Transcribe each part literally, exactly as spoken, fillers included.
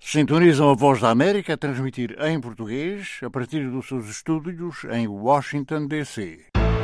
Sintonizam a Voz da América a transmitir em português a partir dos seus estúdios em Washington, D C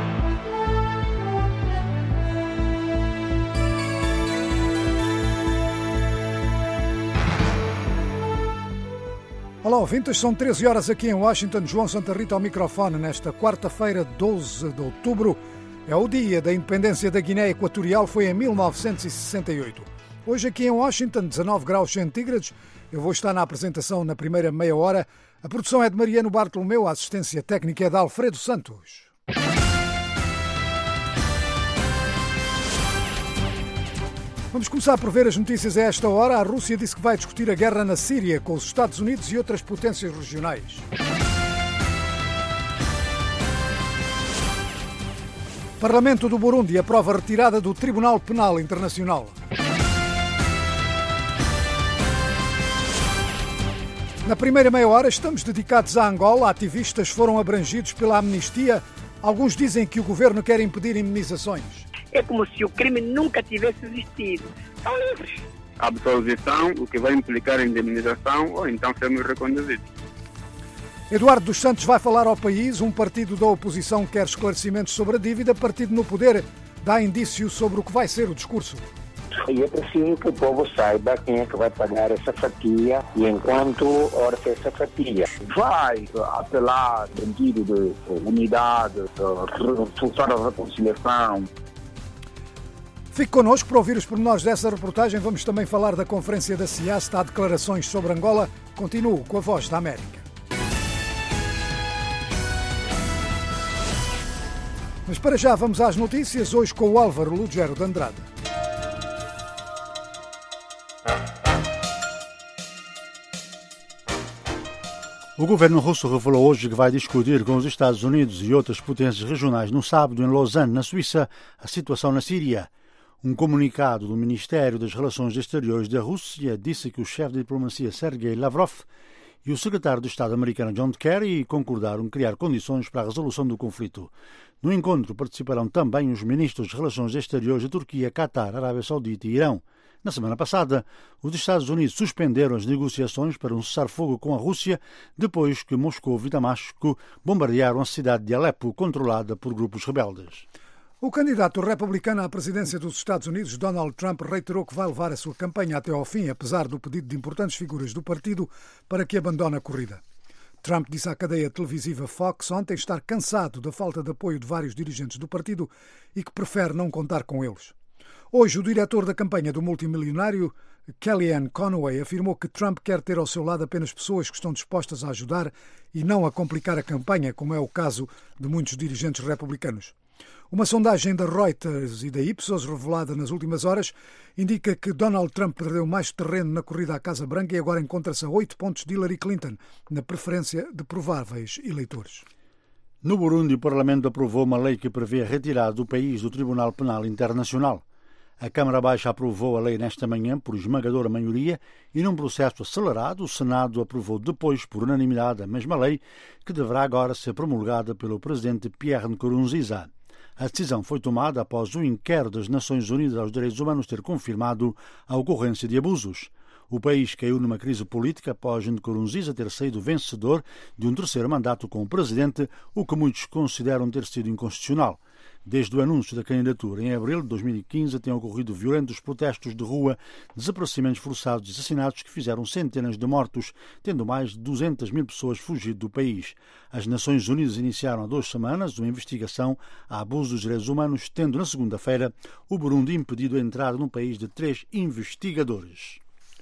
Olá, ouvintes, são treze horas aqui em Washington. João Santa Rita ao microfone nesta quarta-feira, doze de outubro. É o dia da independência da Guiné Equatorial, foi em mil novecentos e sessenta e oito. Hoje aqui em Washington, dezanove graus centígrados. Eu vou estar na apresentação na primeira meia hora. A produção é de Mariano Bartolomeu, a assistência técnica é de Alfredo Santos. Vamos começar por ver as notícias a esta hora. A Rússia disse que vai discutir a guerra na Síria com os Estados Unidos e outras potências regionais. O Parlamento do Burundi aprova a retirada do Tribunal Penal Internacional. Na primeira meia hora estamos dedicados a Angola. Ativistas foram abrangidos pela amnistia. Alguns dizem que o governo quer impedir indemnizações. É como se o crime nunca tivesse existido. São livres. A absolvição, o que vai implicar a indemnização ou então sermos reconduzidos. Eduardo dos Santos vai falar ao país. Um partido da oposição quer esclarecimentos sobre a dívida. Partido no poder dá indícios sobre o que vai ser o discurso. E é preciso que o povo saiba quem é que vai pagar essa fatia e enquanto orça essa fatia. Vai apelar no sentido de unidade, de forçar a reconciliação. Fique connosco para ouvir os pormenores dessa reportagem. Vamos também falar da conferência da CIAST. Há declarações sobre Angola. Continuo com a Voz da América. Mas para já vamos às notícias, hoje com o Álvaro Lugero de Andrade. O governo russo revelou hoje que vai discutir com os Estados Unidos e outras potências regionais no sábado em Lausanne, na Suíça, a situação na Síria. Um comunicado do Ministério das Relações Exteriores da Rússia disse que o chefe de diplomacia Sergei Lavrov e o secretário de Estado americano John Kerry concordaram criar condições para a resolução do conflito. No encontro participarão também os ministros de Relações Exteriores de Turquia, Catar, Arábia Saudita e Irão. Na semana passada, os Estados Unidos suspenderam as negociações para um cessar-fogo com a Rússia depois que Moscou e Damasco bombardearam a cidade de Alepo, controlada por grupos rebeldes. O candidato republicano à presidência dos Estados Unidos, Donald Trump, reiterou que vai levar a sua campanha até ao fim, apesar do pedido de importantes figuras do partido para que abandone a corrida. Trump disse à cadeia televisiva Fox ontem estar cansado da falta de apoio de vários dirigentes do partido e que prefere não contar com eles. Hoje, o diretor da campanha do multimilionário, Kellyanne Conway, afirmou que Trump quer ter ao seu lado apenas pessoas que estão dispostas a ajudar e não a complicar a campanha, como é o caso de muitos dirigentes republicanos. Uma sondagem da Reuters e da Ipsos, revelada nas últimas horas, indica que Donald Trump perdeu mais terreno na corrida à Casa Branca e agora encontra-se a oito pontos de Hillary Clinton, na preferência de prováveis eleitores. No Burundi, o Parlamento aprovou uma lei que prevê a retirada do país do Tribunal Penal Internacional. A Câmara Baixa aprovou a lei nesta manhã por esmagadora maioria e, num processo acelerado, o Senado aprovou depois, por unanimidade, a mesma lei, que deverá agora ser promulgada pelo presidente Pierre Nkurunziza. A decisão foi tomada após o inquérito das Nações Unidas aos Direitos Humanos ter confirmado a ocorrência de abusos. O país caiu numa crise política após Nkurunziza ter saído vencedor de um terceiro mandato como presidente, o que muitos consideram ter sido inconstitucional. Desde o anúncio da candidatura em abril de dois mil e quinze, têm ocorrido violentos protestos de rua, desaparecimentos forçados e assassinatos que fizeram centenas de mortos, tendo mais de duzentas mil pessoas fugido do país. As Nações Unidas iniciaram há duas semanas uma investigação a abusos dos direitos humanos, tendo na segunda-feira o Burundi impedido a entrada no país de três investigadores.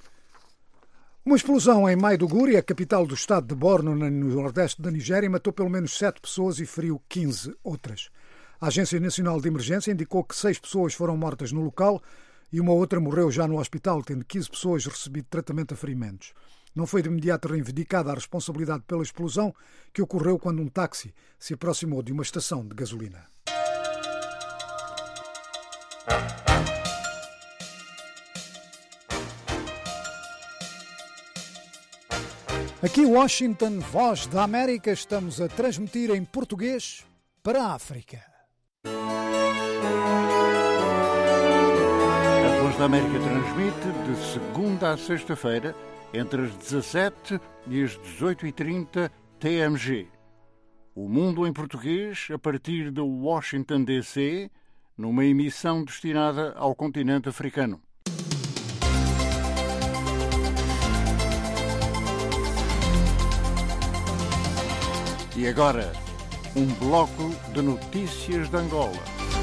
Uma explosão em Maiduguri, a capital do estado de Borno, no nordeste da Nigéria, matou pelo menos sete pessoas e feriu quinze outras. A Agência Nacional de Emergência indicou que seis pessoas foram mortas no local e uma outra morreu já no hospital, tendo quinze pessoas recebido tratamento a ferimentos. Não foi de imediato reivindicada a responsabilidade pela explosão, que ocorreu quando um táxi se aproximou de uma estação de gasolina. Aqui em Washington, Voz da América, estamos a transmitir em português para a África. A Voz da Voz da América transmite de segunda a sexta-feira, entre as dezassete e as dezoito e trinta T M G. O Mundo em Português, a partir de Washington, D C, numa emissão destinada ao continente africano. E agora, um bloco de notícias de Angola.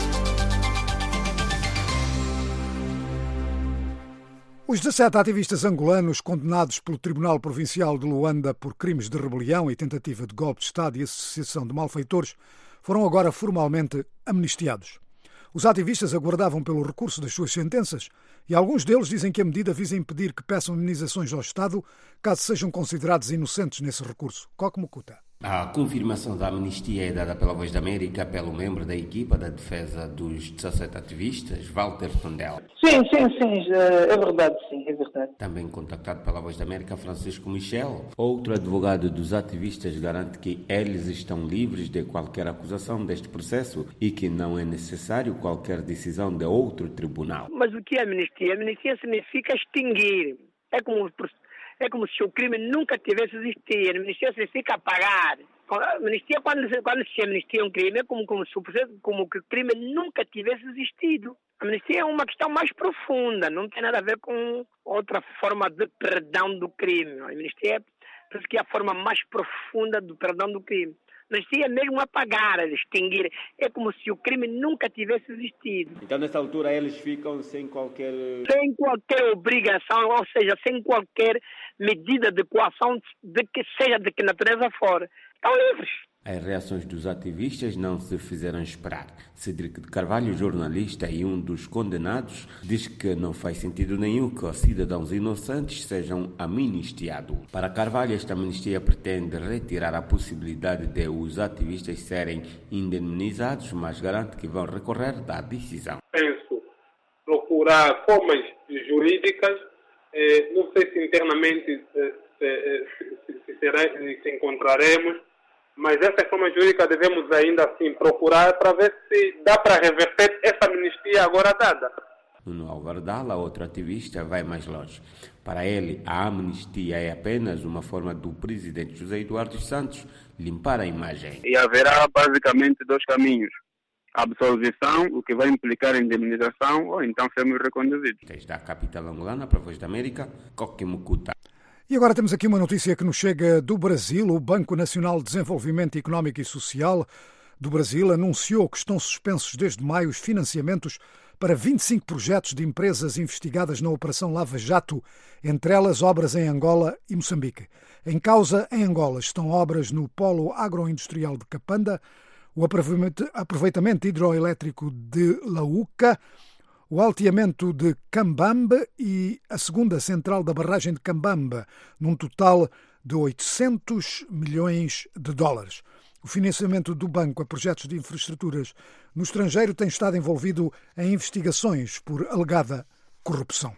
Os dezassete ativistas angolanos condenados pelo Tribunal Provincial de Luanda por crimes de rebelião e tentativa de golpe de Estado e associação de malfeitores foram agora formalmente amnistiados. Os ativistas aguardavam pelo recurso das suas sentenças e alguns deles dizem que a medida visa impedir que peçam indenizações ao Estado caso sejam considerados inocentes nesse recurso. Coque Mukuta. A confirmação da amnistia é dada pela Voz da América pelo membro da equipa da defesa dos dezassete ativistas, Walter Tondela. Sim, sim, sim, é verdade, sim, é verdade. Também contactado pela Voz da América, Francisco Michel, outro advogado dos ativistas, garante que eles estão livres de qualquer acusação deste processo e que não é necessário qualquer decisão de outro tribunal. Mas o que é amnistia? Amnistia significa extinguir. É como É como se o crime nunca tivesse existido. A amnistia significa apagar. A amnistia, quando, quando se amnistia um crime, é como, como, se, como que o crime nunca tivesse existido. A amnistia é uma questão mais profunda, não tem nada a ver com outra forma de perdão do crime. A amnistia é, é a forma mais profunda do perdão do crime. A amnistia é mesmo apagar, extinguir. É como se o crime nunca tivesse existido. Então, nessa altura, eles ficam sem qualquer... Sem qualquer obrigação, ou seja, sem qualquer medida de coação, de que seja de que natureza for. Estão livres. As reações dos ativistas não se fizeram esperar. Cedric de Carvalho, jornalista e um dos condenados, diz que não faz sentido nenhum que os cidadãos inocentes sejam amnistiados. Para Carvalho, esta amnistia pretende retirar a possibilidade de os ativistas serem indemnizados, mas garante que vão recorrer da decisão. Penso procurar formas jurídicas, eh, não sei se internamente eh, se, se, se, será, se encontraremos, mas essa forma jurídica devemos ainda assim procurar para ver se dá para reverter essa amnistia agora dada. Nuno Alvardala, outro ativista, vai mais longe. Para ele, a amnistia é apenas uma forma do presidente José Eduardo dos Santos limpar a imagem. E haverá basicamente dois caminhos. A absolvição, o que vai implicar indemnização, ou então sermos reconduzidos. Desde a capital angolana para a Voz da América, Coque Mukuta. E agora temos aqui uma notícia que nos chega do Brasil. O Banco Nacional de Desenvolvimento Económico e Social do Brasil anunciou que estão suspensos desde maio os financiamentos para vinte e cinco projetos de empresas investigadas na Operação Lava Jato, entre elas obras em Angola e Moçambique. Em causa, em Angola, estão obras no Polo Agroindustrial de Capanda, o aproveitamento hidroelétrico de Lauca, o alteamento de Cambambe e a segunda central da barragem de Cambambe, num total de oitocentos milhões de dólares. O financiamento do banco a projetos de infraestruturas no estrangeiro tem estado envolvido em investigações por alegada corrupção.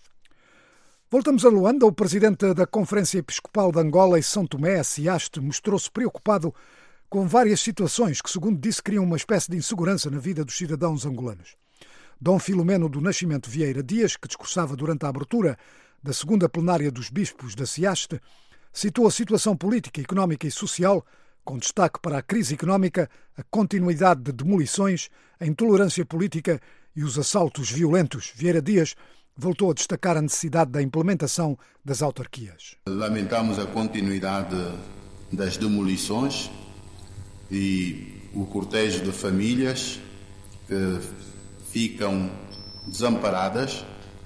Voltamos a Luanda. O presidente da Conferência Episcopal de Angola e São Tomé, Siaste, mostrou-se preocupado com várias situações que, segundo disse, criam uma espécie de insegurança na vida dos cidadãos angolanos. Dom Filomeno do Nascimento Vieira Dias, que discursava durante a abertura da segunda plenária dos bispos da Siaste, citou a situação política, económica e social, com destaque para a crise económica, a continuidade de demolições, a intolerância política e os assaltos violentos. Vieira Dias voltou a destacar a necessidade da implementação das autarquias. Lamentamos a continuidade das demolições e o cortejo de famílias que ficam desamparadas,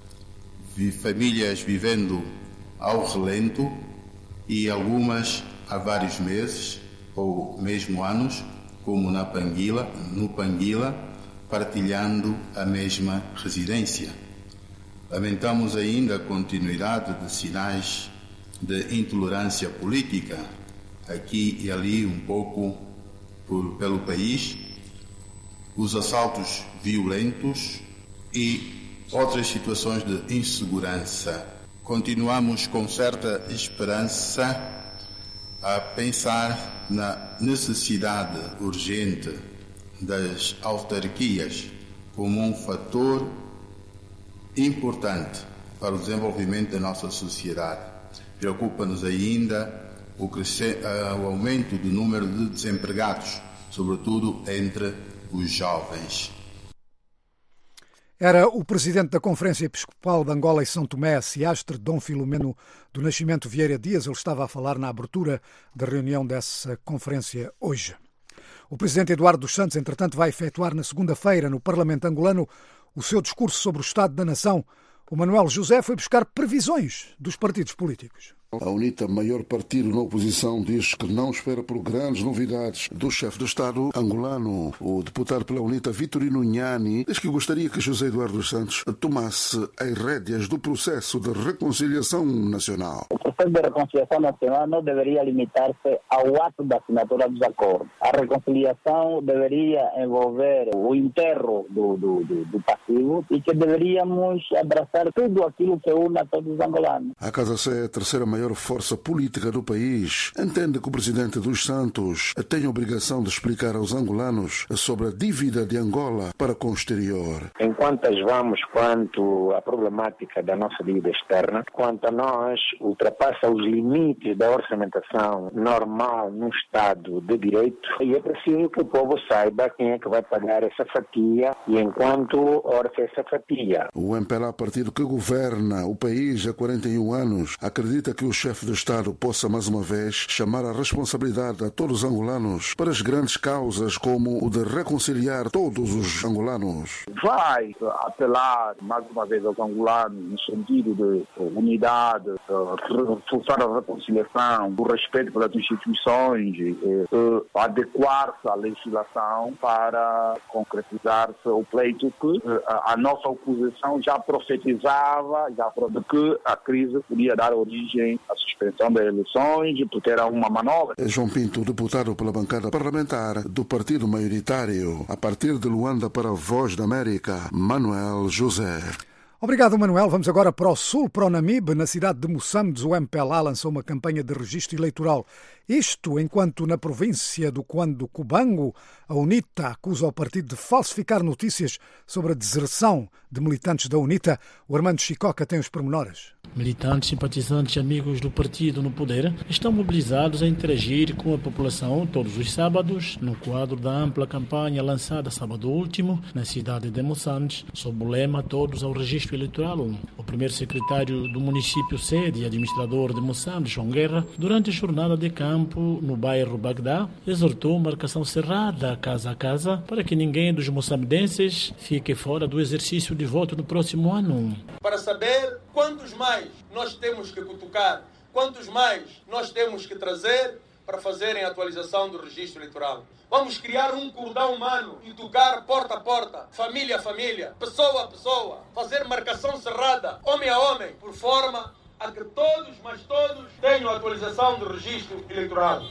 famílias vivendo ao relento e algumas há vários meses ou mesmo anos, como na Panguila, no Panguila, partilhando a mesma residência. Lamentamos ainda a continuidade de sinais de intolerância política, aqui e ali um pouco por, pelo país, os assaltos violentos e outras situações de insegurança. Continuamos com certa esperança a pensar na necessidade urgente das autarquias como um fator importante para o desenvolvimento da nossa sociedade. Preocupa-nos ainda o, crescer, o aumento do número de desempregados, sobretudo entre os jovens. Era o presidente da Conferência Episcopal de Angola e São Tomé, Siastre, Dom Filomeno do Nascimento Vieira Dias. Ele estava a falar na abertura da reunião dessa conferência hoje. O presidente Eduardo dos Santos, entretanto, vai efetuar na segunda-feira no Parlamento angolano o seu discurso sobre o Estado da Nação. O Manuel José foi buscar previsões dos partidos políticos. A UNITA, maior partido na oposição, diz que não espera por grandes novidades do chefe do Estado angolano. O deputado pela UNITA, Vitorino Nhani, diz que gostaria que José Eduardo dos Santos tomasse as rédeas do processo de reconciliação nacional. O processo de reconciliação nacional não deveria limitar-se ao ato da assinatura dos acordos. A reconciliação deveria envolver o enterro do, do, do, do passivo e que deveríamos abraçar tudo aquilo que une a todos os angolanos. A Casa Sé é a terceira maior força política do país, entende que o presidente dos Santos tem a obrigação de explicar aos angolanos sobre a dívida de Angola para com o exterior. Enquanto vamos quanto à problemática da nossa dívida externa, quanto a nós, ultrapassa os limites da orçamentação normal num Estado de Direito, e é preciso que o povo saiba quem é que vai pagar essa fatia e enquanto orça essa fatia. O M P L A, partido que governa o país há quarenta e um anos, acredita que o chefe do Estado possa mais uma vez chamar a responsabilidade a todos os angolanos para as grandes causas como o de reconciliar todos os angolanos. Vai apelar mais uma vez aos angolanos no sentido de unidade, reforçar a reconciliação, o respeito pelas instituições, adequar-se à legislação para concretizar-se o pleito que a nossa oposição já profetizava, já de que a crise podia dar origem a suspensão das eleições, porque era uma manobra. João Pinto, deputado pela bancada parlamentar do partido maioritário, a partir de Luanda para a Voz da América, Manuel José. Obrigado, Manuel. Vamos agora para o sul, para o Namibe. Na cidade de Moçambique, o M P L A lançou uma campanha de registro eleitoral. Isto enquanto na província do Cuando Cubango, a UNITA acusa o partido de falsificar notícias sobre a deserção de militantes da UNITA. O Armando Chicoca tem os pormenores. Militantes, simpatizantes e amigos do partido no poder estão mobilizados a interagir com a população todos os sábados, no quadro da ampla campanha lançada sábado último, na cidade de Moçambique, sob o lema Todos ao Registro Eleitoral. O primeiro secretário do município sede e administrador de Moçambique, João Guerra, durante a jornada de campo no bairro Bagdá, exortou marcação cerrada casa a casa para que ninguém dos moçambidenses fique fora do exercício de voto no próximo ano. Para saber quantos mais nós temos que cutucar, quantos mais nós temos que trazer para fazerem a atualização do registro eleitoral. Vamos criar um cordão humano e tocar porta a porta, família a família, pessoa a pessoa, fazer marcação cerrada, homem a homem, por forma a que todos, mas todos, tenham a atualização do registro eleitoral.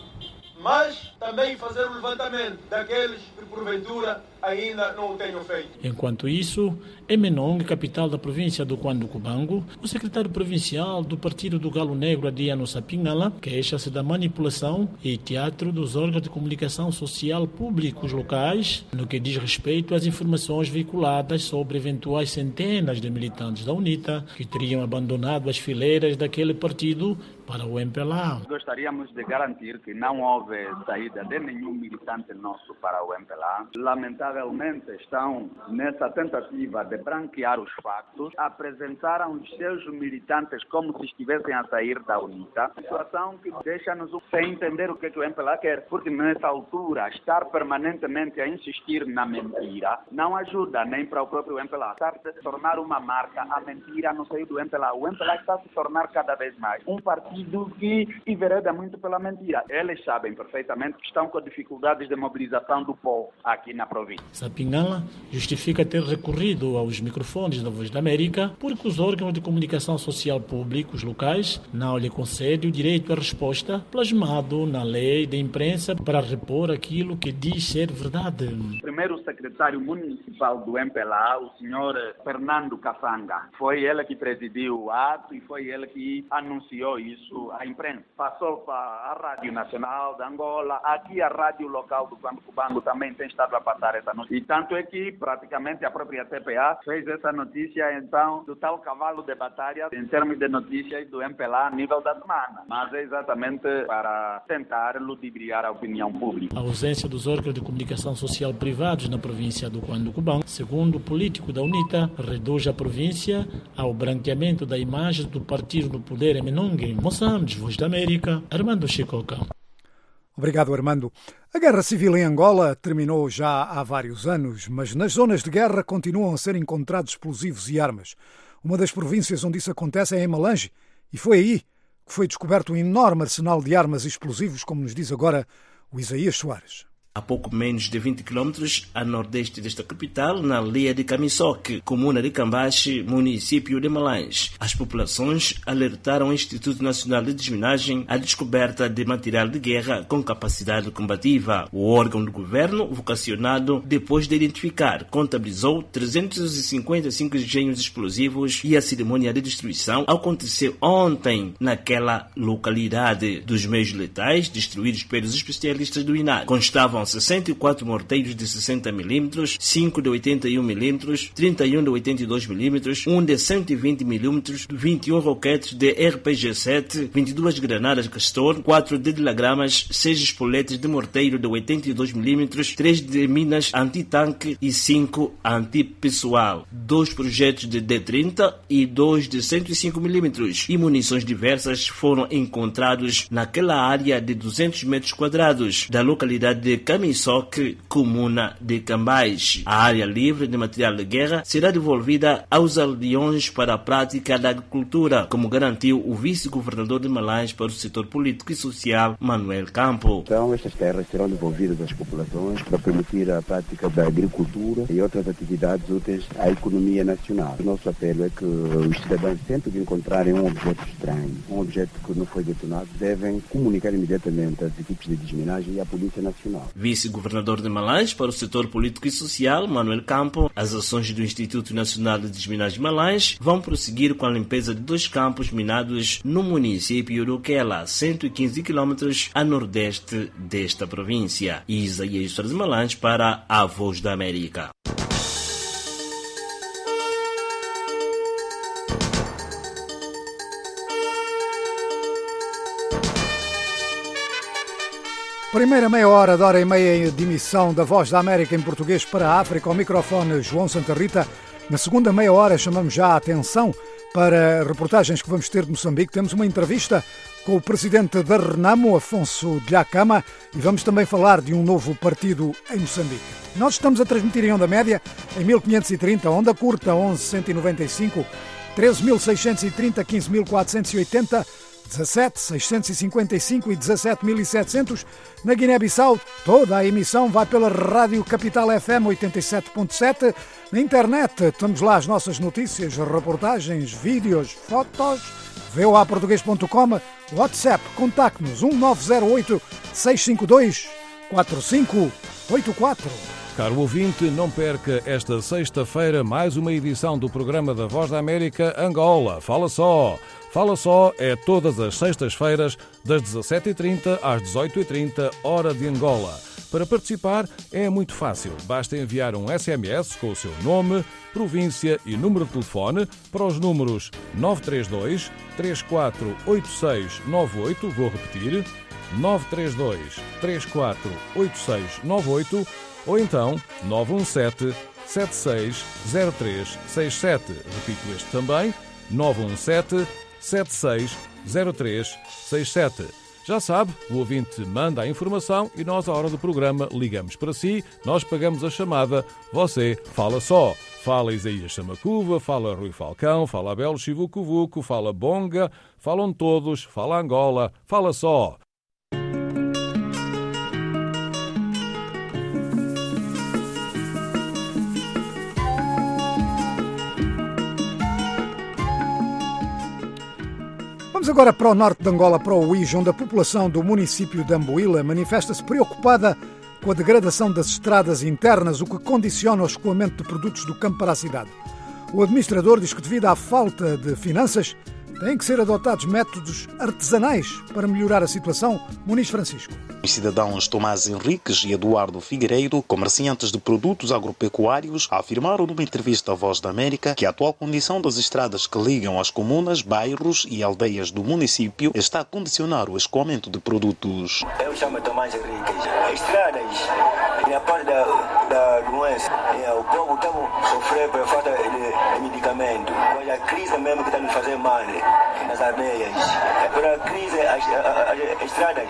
Mas também fazer o levantamento daqueles que, porventura, ainda não o tenham feito. Enquanto isso, em Menong, capital da província do Cuando Cubango, o secretário provincial do Partido do Galo Negro, Adriano Sapingala, queixa-se da manipulação e teatro dos órgãos de comunicação social públicos locais no que diz respeito às informações veiculadas sobre eventuais centenas de militantes da UNITA que teriam abandonado as fileiras daquele partido para o M P L A. Gostaríamos de garantir que não houve saída de nenhum militante nosso para o M P L A. Lamentavelmente estão nessa tentativa de branquear os factos, apresentaram os seus militantes como se estivessem a sair da UNITA, situação que deixa-nos sem entender o que, é que o M P L A quer, porque nessa altura estar permanentemente a insistir na mentira não ajuda nem para o próprio M P L A. Estar a se tornar uma marca, a mentira não saiu do M P L A. O M P L A está a se tornar cada vez mais um partido que envereda muito pela mentira. Eles sabem perfeitamente que estão com dificuldades de mobilização do povo aqui na província. Sapingala justifica ter recorrido aos microfones da Voz da América porque os órgãos de comunicação social públicos locais não lhe concedem o direito à resposta plasmado na lei de imprensa para repor aquilo que diz ser verdade. Primeiro o secretário municipal do M P L A, o senhor Fernando Kassanga, foi ele que presidiu o ato e foi ele que anunciou isso à imprensa. Passou para a Rádio Nacional de Angola, aqui a Rádio Local do Cuando Cubango também tem estado a passar essa essa notícia. E tanto é que praticamente a própria T P A fez essa notícia, então, do tal cavalo de batalha em termos de notícias do M P L A a nível da semana. Mas é exatamente para tentar ludibriar a opinião pública. A ausência dos órgãos de comunicação social privados na província do Cuando-Cubango, segundo o político da UNITA, reduz a província ao branqueamento da imagem do partido no poder em Menongue, Moçambique, Voz da América, Armando Chicoca. Obrigado, Armando. A guerra civil em Angola terminou já há vários anos, mas nas zonas de guerra continuam a ser encontrados explosivos e armas. Uma das províncias onde isso acontece é em Malange, e foi aí que foi descoberto um enorme arsenal de armas e explosivos, como nos diz agora o Isaías Soares. A pouco menos de vinte quilômetros a nordeste desta capital, na aldeia de Camissoque, comuna de Cambache, município de Malange. As populações alertaram o Instituto Nacional de Desminagem à descoberta de material de guerra com capacidade combativa. O órgão do governo, vocacionado depois de identificar, contabilizou trezentos e cinquenta e cinco engenhos explosivos e a cerimônia de destruição aconteceu ontem naquela localidade. Dos meios letais destruídos pelos especialistas do I N A R, constavam sessenta e quatro morteiros de sessenta milímetros, cinco de oitenta e um milímetros, trinta e um de oitenta e dois milímetros, um de cento e vinte milímetros, vinte e um roquetes de R P G sete, vinte e duas granadas Castor, quatro de dilagramas, seis espoletes de morteiro de oitenta e dois milímetros, três de minas antitanque e cinco antipessoal, dois projetos de D trinta e dois de cento e cinco milímetros e munições diversas foram encontrados naquela área de duzentos metros quadrados da localidade de Camissoque, comuna de Cambache. A área livre de material de guerra será devolvida aos aldeões para a prática da agricultura, como garantiu o vice-governador de Malange para o setor político e social, Manuel Campo. Então, estas terras serão devolvidas às populações para permitir a prática da agricultura e outras atividades úteis à economia nacional. O nosso apelo é que os cidadãos, sempre que encontrarem um objeto estranho, um objeto que não foi detonado, devem comunicar imediatamente às equipes de desminagem e à Polícia Nacional. Vice-governador de Malange para o setor político e social, Manuel Campo, as ações do Instituto Nacional de Desminagem de Malange vão prosseguir com a limpeza de dois campos minados no município do Quela, cento e quinze quilômetros a nordeste desta província. Isaías Soares de Malange para a Voz da América. Primeira meia hora, de hora e meia de emissão da Voz da América em português para a África. Ao microfone João Santa Rita. Na segunda meia hora chamamos já a atenção para reportagens que vamos ter de Moçambique. Temos uma entrevista com o presidente da Renamo, Afonso Dhlakama, e vamos também falar de um novo partido em Moçambique. Nós estamos a transmitir em onda média em mil quinhentos e trinta, onda curta onze cento e noventa e cinco, treze mil seiscentos e trinta, quinze mil quatrocentos e oitenta, dezassete mil seiscentos e cinquenta e cinco e dezassete mil e setecentos. Na Guiné-Bissau, toda a emissão vai pela Rádio Capital F M oitenta e sete ponto sete. Na internet, temos lá as nossas notícias, reportagens, vídeos, fotos. v o a português ponto com. WhatsApp, contacte-nos um nove zero oito, seis cinco dois, quatro cinco oito quatro. Caro ouvinte, não perca esta sexta-feira mais uma edição do programa da Voz da América Angola. Fala só! Fala Só é todas as sextas-feiras, das dezassete e trinta às dezoito e trinta, hora de Angola. Para participar é muito fácil. Basta enviar um S M S com o seu nome, província e número de telefone para os números nove três dois, três quatro oito seis nove oito, vou repetir, nove três dois, três quatro oito seis nove oito, ou então nove um sete, sete seis zero três seis sete. Repito este também, nove um sete, sete seis zero três seis sete. Já sabe, o ouvinte manda a informação e nós, à hora do programa, ligamos para si, nós pagamos a chamada, você fala só. Fala Isaías Samacuva, fala Rui Falcão, fala Abel Chivucovuco, fala Bonga, falam todos, fala Angola, fala só. Vamos agora para o norte de Angola, para o Uíge, onde a população do município de Amboíla manifesta-se preocupada com a degradação das estradas internas, o que condiciona o escoamento de produtos do campo para a cidade. O administrador diz que, devido à falta de finanças, Têm que ser adotados métodos artesanais para melhorar a situação. Muniz Francisco. Os cidadãos Tomás Henriques e Eduardo Figueiredo, comerciantes de produtos agropecuários, afirmaram numa entrevista à Voz da América que a atual condição das estradas que ligam as comunas, bairros e aldeias do município está a condicionar o escoamento de produtos. Eu chamo Tomás Henriques. Estradas, na parte da, da doença, o povo está sofrendo por falta de medicamento. Mas a crise mesmo que está nos fazendo mal nas aldeias. Pela crise, as, as, as estradas.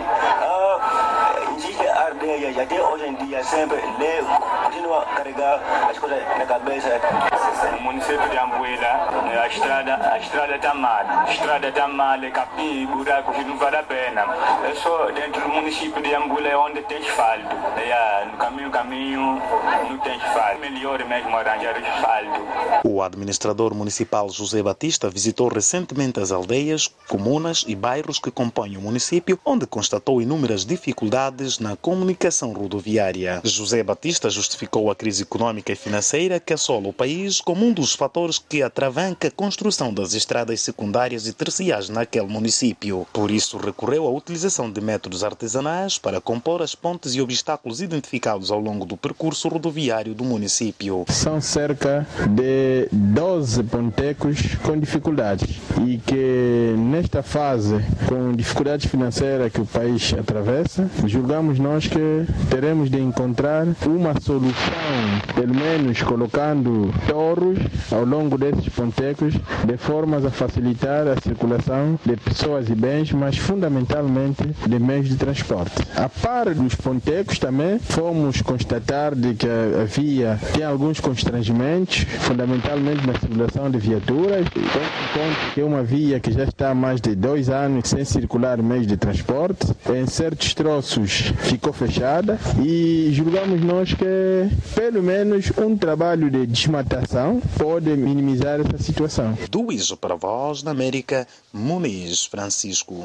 Ah, existem aldeias, até hoje em dia, sempre continua a carregar as coisas na cabeça. No município de Ambuela, a estrada a estrada está mal. A estrada está mal, capim, buracos, não vale a pena. É só dentro do município de Ambuela onde tem asfalto. É, no caminho, caminho, não tem asfalto. Melhor mesmo arranjar asfalto. O administrador municipal José Batista visitou recentemente as aldeias, comunas e bairros que compõem o município, onde constatou inúmeras dificuldades na comunicação rodoviária. José Batista justificou a crise econômica e financeira que assola o país como um dos fatores que atravanca a construção das estradas secundárias e terciárias naquele município. Por isso, recorreu à utilização de métodos artesanais para compor as pontes e obstáculos identificados ao longo do percurso rodoviário do município. São cerca de doze pontecos com dificuldades e que nesta fase, com dificuldades financeiras que o país atravessa, julgamos nós que teremos de encontrar uma solução, pelo menos colocando torres ao longo desses pontecos, de formas a facilitar a circulação de pessoas e bens, mas fundamentalmente de meios de transporte. A par dos pontecos também fomos constatar de que havia tem alguns constrangimentos, fundamentalmente na circulação de viaturas, ponto que é uma via que já está há mais de dois anos sem circular meios de transporte, em certos troços ficou fechada e julgamos nós que pelo menos um trabalho de desmatação pode minimizar essa situação. Do I S O para a Voz da América, Muniz Francisco.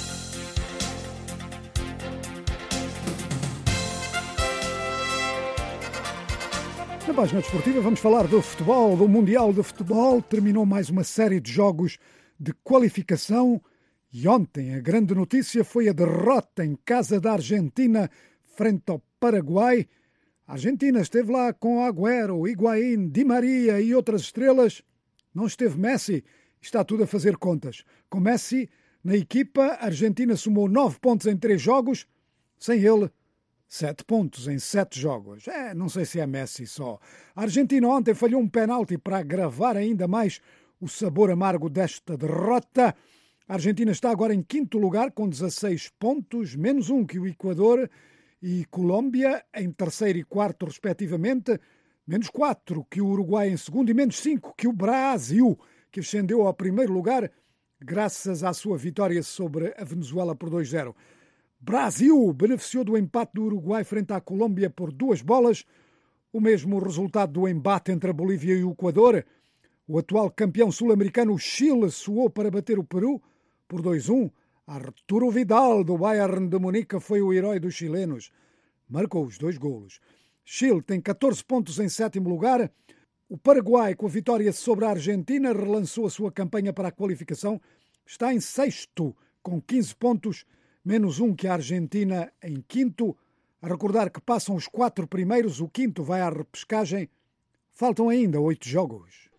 Na página desportiva vamos falar do futebol, do Mundial de Futebol. Terminou mais uma série de jogos de qualificação e ontem a grande notícia foi a derrota em casa da Argentina frente ao Paraguai. A Argentina esteve lá com Agüero, Higuaín, Di Maria e outras estrelas. Não esteve Messi. Está tudo a fazer contas. Com Messi na equipa, a Argentina somou nove pontos em três jogos. Sem ele, sete pontos em sete jogos. É, não sei se é Messi só. A Argentina ontem falhou um penalti para agravar ainda mais o sabor amargo desta derrota. A Argentina está agora em quinto lugar com dezasseis pontos, menos um que o Equador, e Colômbia em terceiro e quarto respectivamente, menos quatro que o Uruguai em segundo e menos cinco que o Brasil, que ascendeu ao primeiro lugar graças à sua vitória sobre a Venezuela por dois a zero. Brasil beneficiou do empate do Uruguai frente à Colômbia por duas bolas, o mesmo resultado do embate entre a Bolívia e o Equador. O atual campeão sul-americano, o Chile, suou para bater o Peru por dois a um. Arturo Vidal, do Bayern de Munique, foi o herói dos chilenos. Marcou os dois golos. Chile tem catorze pontos em sétimo lugar. O Paraguai, com a vitória sobre a Argentina, relançou a sua campanha para a qualificação. Está em sexto, com quinze pontos, menos um que a Argentina em quinto. A recordar que passam os quatro primeiros, o quinto vai à repescagem. Faltam ainda oito jogos.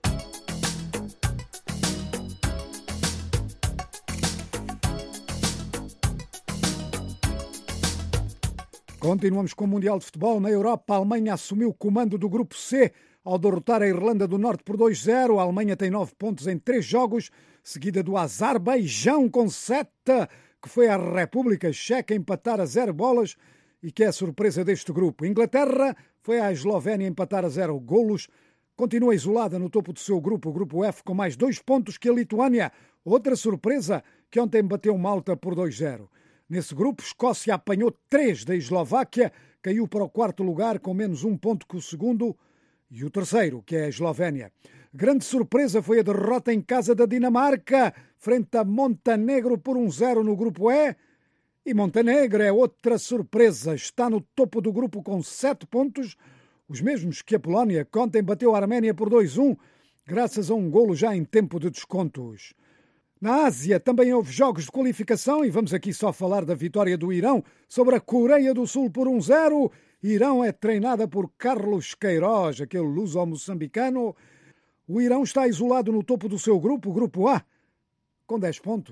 Continuamos com o Mundial de Futebol. Na Europa, a Alemanha assumiu o comando do Grupo C ao derrotar a Irlanda do Norte por dois a zero. A Alemanha tem nove pontos em três jogos, seguida do Azerbaijão com sete, que foi a República Checa empatar a zero bolas e que é a surpresa deste grupo. A Inglaterra foi à Eslovénia empatar a zero golos. Continua isolada no topo do seu grupo, o Grupo F, com mais dois pontos que a Lituânia. Outra surpresa, que ontem bateu Malta por dois a zero. Nesse grupo, Escócia apanhou três da Eslováquia, caiu para o quarto lugar com menos um ponto que o segundo e o terceiro, que é a Eslovénia. Grande surpresa foi a derrota em casa da Dinamarca, frente a Montenegro por um a zero no Grupo E. E Montenegro é outra surpresa, está no topo do grupo com sete pontos, os mesmos que a Polónia, que ontem bateu a Arménia por dois a um, graças a um golo já em tempo de descontos. Na Ásia também houve jogos de qualificação e vamos aqui só falar da vitória do Irão sobre a Coreia do Sul por um zero. Irão é treinada por Carlos Queiroz, aquele luso-moçambicano. O Irão está isolado no topo do seu grupo, o Grupo A, com dez pontos.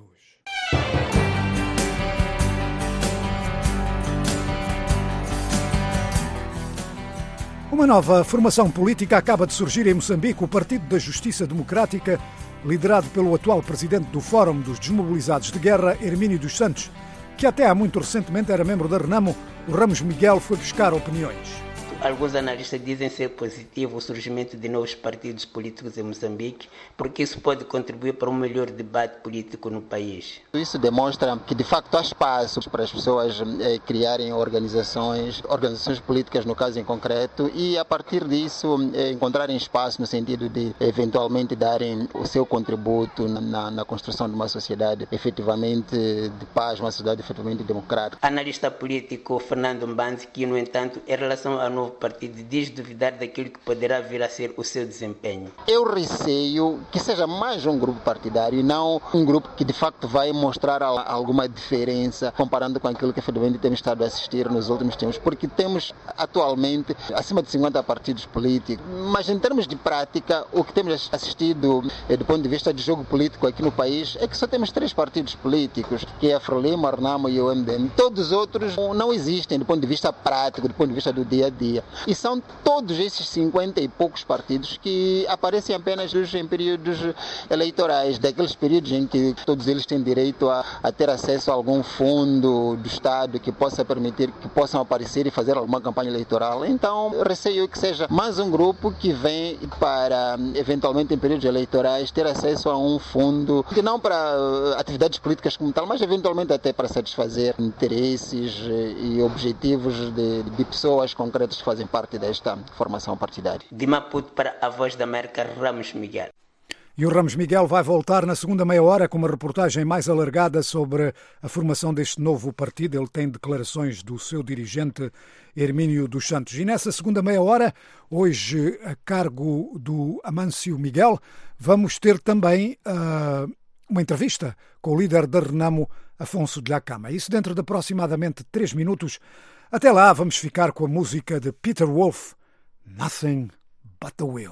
Uma nova formação política acaba de surgir em Moçambique, o Partido da Justiça Democrática, liderado pelo atual presidente do Fórum dos Desmobilizados de Guerra, Hermínio dos Santos, que até há muito recentemente era membro da Renamo. O Ramos Miguel foi buscar opiniões. Alguns analistas dizem ser positivo o surgimento de novos partidos políticos em Moçambique, porque isso pode contribuir para um melhor debate político no país. Isso demonstra que de facto há espaço para as pessoas eh, criarem organizações, organizações políticas no caso em concreto, e a partir disso eh, encontrarem espaço no sentido de eventualmente darem o seu contributo na, na construção de uma sociedade efetivamente de paz, uma sociedade efetivamente democrática. Analista político Fernando Mbanzi, que no entanto, em relação ao novo partido, diz duvidar daquilo que poderá vir a ser o seu desempenho. Eu receio que seja mais um grupo partidário e não um grupo que de facto vai mostrar alguma diferença comparando com aquilo que efetivamente temos estado a assistir nos últimos tempos, porque temos atualmente acima de cinquenta partidos políticos, mas em termos de prática o que temos assistido do ponto de vista de jogo político aqui no país é que só temos três partidos políticos, que é a Frelimo, a Renamo e o M D M. Todos os outros não existem do ponto de vista prático, do ponto de vista do dia a dia. E são todos esses cinquenta e poucos partidos que aparecem apenas em períodos eleitorais, daqueles períodos em que todos eles têm direito a, a ter acesso a algum fundo do Estado que possa permitir que possam aparecer e fazer alguma campanha eleitoral. Então, receio que seja mais um grupo que vem para, eventualmente em períodos eleitorais, ter acesso a um fundo, que não para atividades políticas como tal, mas eventualmente até para satisfazer interesses e objetivos de, de pessoas concretas que fazem parte desta formação partidária. De Maputo para a Voz da América, Ramos Miguel. E o Ramos Miguel vai voltar na segunda meia hora com uma reportagem mais alargada sobre a formação deste novo partido. Ele tem declarações do seu dirigente Hermínio dos Santos. E nessa segunda meia hora, hoje a cargo do Amâncio Miguel, vamos ter também uh, uma entrevista com o líder da Renamo, Afonso de Lacama. Isso dentro de aproximadamente três minutos. Até lá, vamos ficar com a música de Peter Wolf, Nothing But the Will.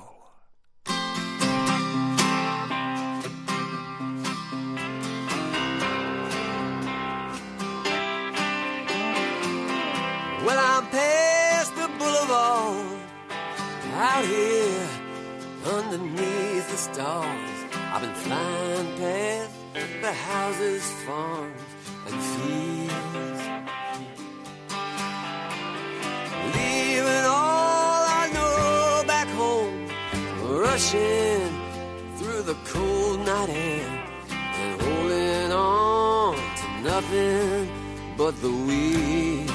Well, I'm past the boulevard, out here underneath the stars. I've been flying past the houses, farms, and fields, leaving all I know back home, rushing through the cold night air, and holding on to nothing but the wind.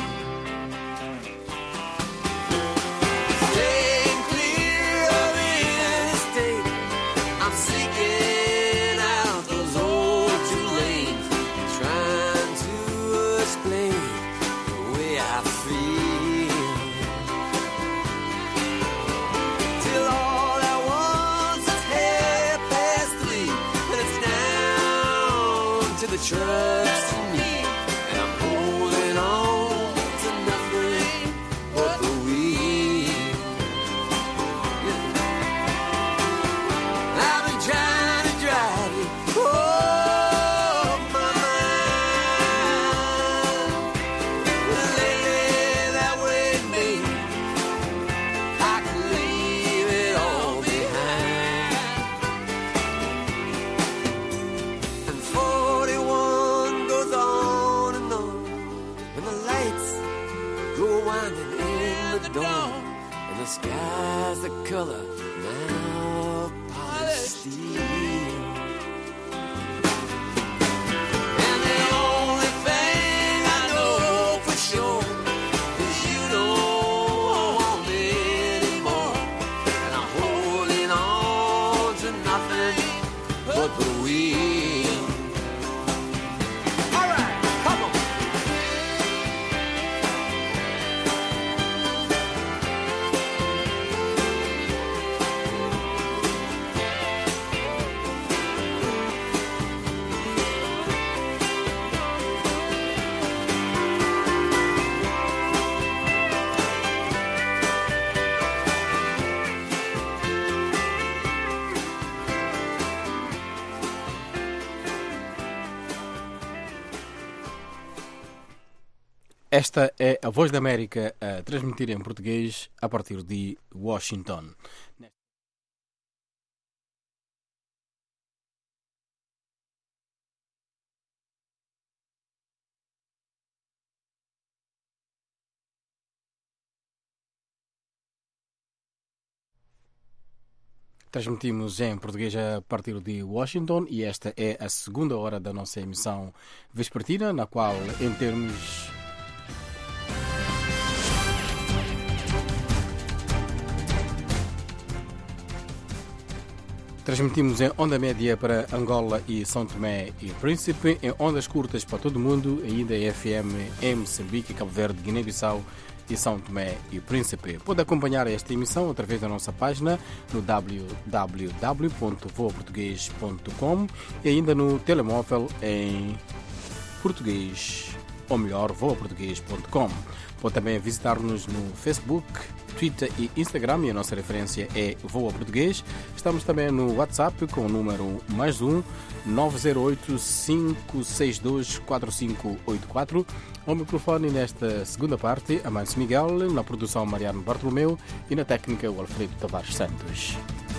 Staying clear of the interstate, I'm seeking out those old two lanes, trying to explain the way I feel. Till all at once it's half past three, and it's down to the trucks and me, and I'm holding on to nothing but the wind. I've been trying to drive you off my mind. Lately that way, baby, I can leave it all behind. And forty-one goes on and on, and the lights go winding in the dawn, and the sky's the color now of polished steel. And the only thing I know for sure is you don't want me anymore, and I'm holding on to nothing but the wind. All right, come on. Esta é a Voz da América a transmitir em português a partir de Washington. Transmitimos em português a partir de Washington e esta é a segunda hora da nossa emissão vespertina, na qual, em termos Transmitimos em onda média para Angola e São Tomé e Príncipe, em ondas curtas para todo o mundo, ainda em F M em Moçambique, Cabo Verde, Guiné-Bissau e São Tomé e Príncipe. Pode acompanhar esta emissão através da nossa página no w w w ponto voa português ponto com e ainda no telemóvel em português, ou melhor, voa português ponto com. Pode também visitar-nos no Facebook, Twitter e Instagram e a nossa referência é Voa Português. Estamos também no WhatsApp com o número mais um nove zero oito, cinco seis dois, quatro cinco oito quatro. Ao microfone nesta segunda parte, Amâncio Miguel, na produção Mariano Bartolomeu e na técnica o Alfredo Tavares Santos.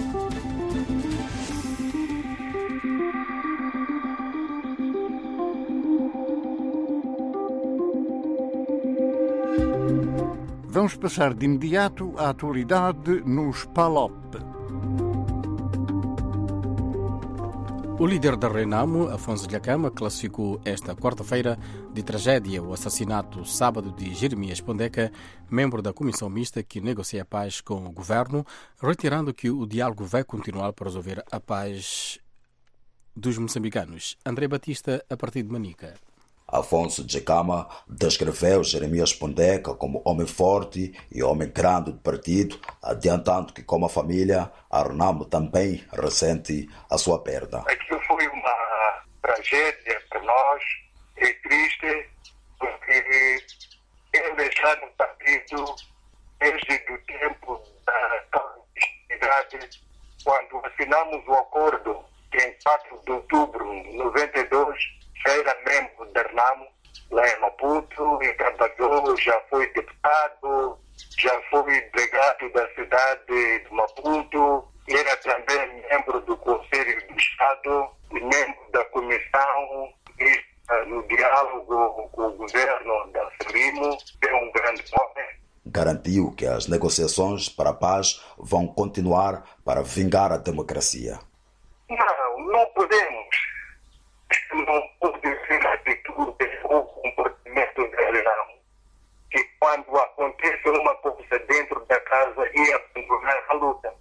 Vamos passar de imediato à atualidade nos P A L O P. O líder da Renamo, Afonso Dhlakama, classificou esta quarta-feira de tragédia o assassinato sábado de Jeremias Pondeca, membro da comissão mista que negocia a paz com o governo, reiterando que o diálogo vai continuar para resolver a paz dos moçambicanos. André Batista, a partir de Manica. Afonso Dhlakama descreveu Jeremias Pondeca como homem forte e homem grande do partido, adiantando que, como a família, a Renamo também ressente a sua perda. Aquilo foi uma tragédia para nós, é triste, porque ele está no partido desde o tempo da clandestinidade, quando assinamos o acordo que em quatro de outubro de noventa e dois era membro da Renamo, lá em Maputo, e trabalhou, já foi deputado, já foi delegado da cidade de Maputo, era também membro do Conselho do Estado, membro da comissão, e no diálogo com o governo da Frelimo, é um grande homem. Garantiu que as negociações para a paz vão continuar para vingar a democracia. Não, não podemos. Não pode ser a atitude ou comportamento dele, não. Que quando acontece uma coisa dentro da casa e abandonar a luta.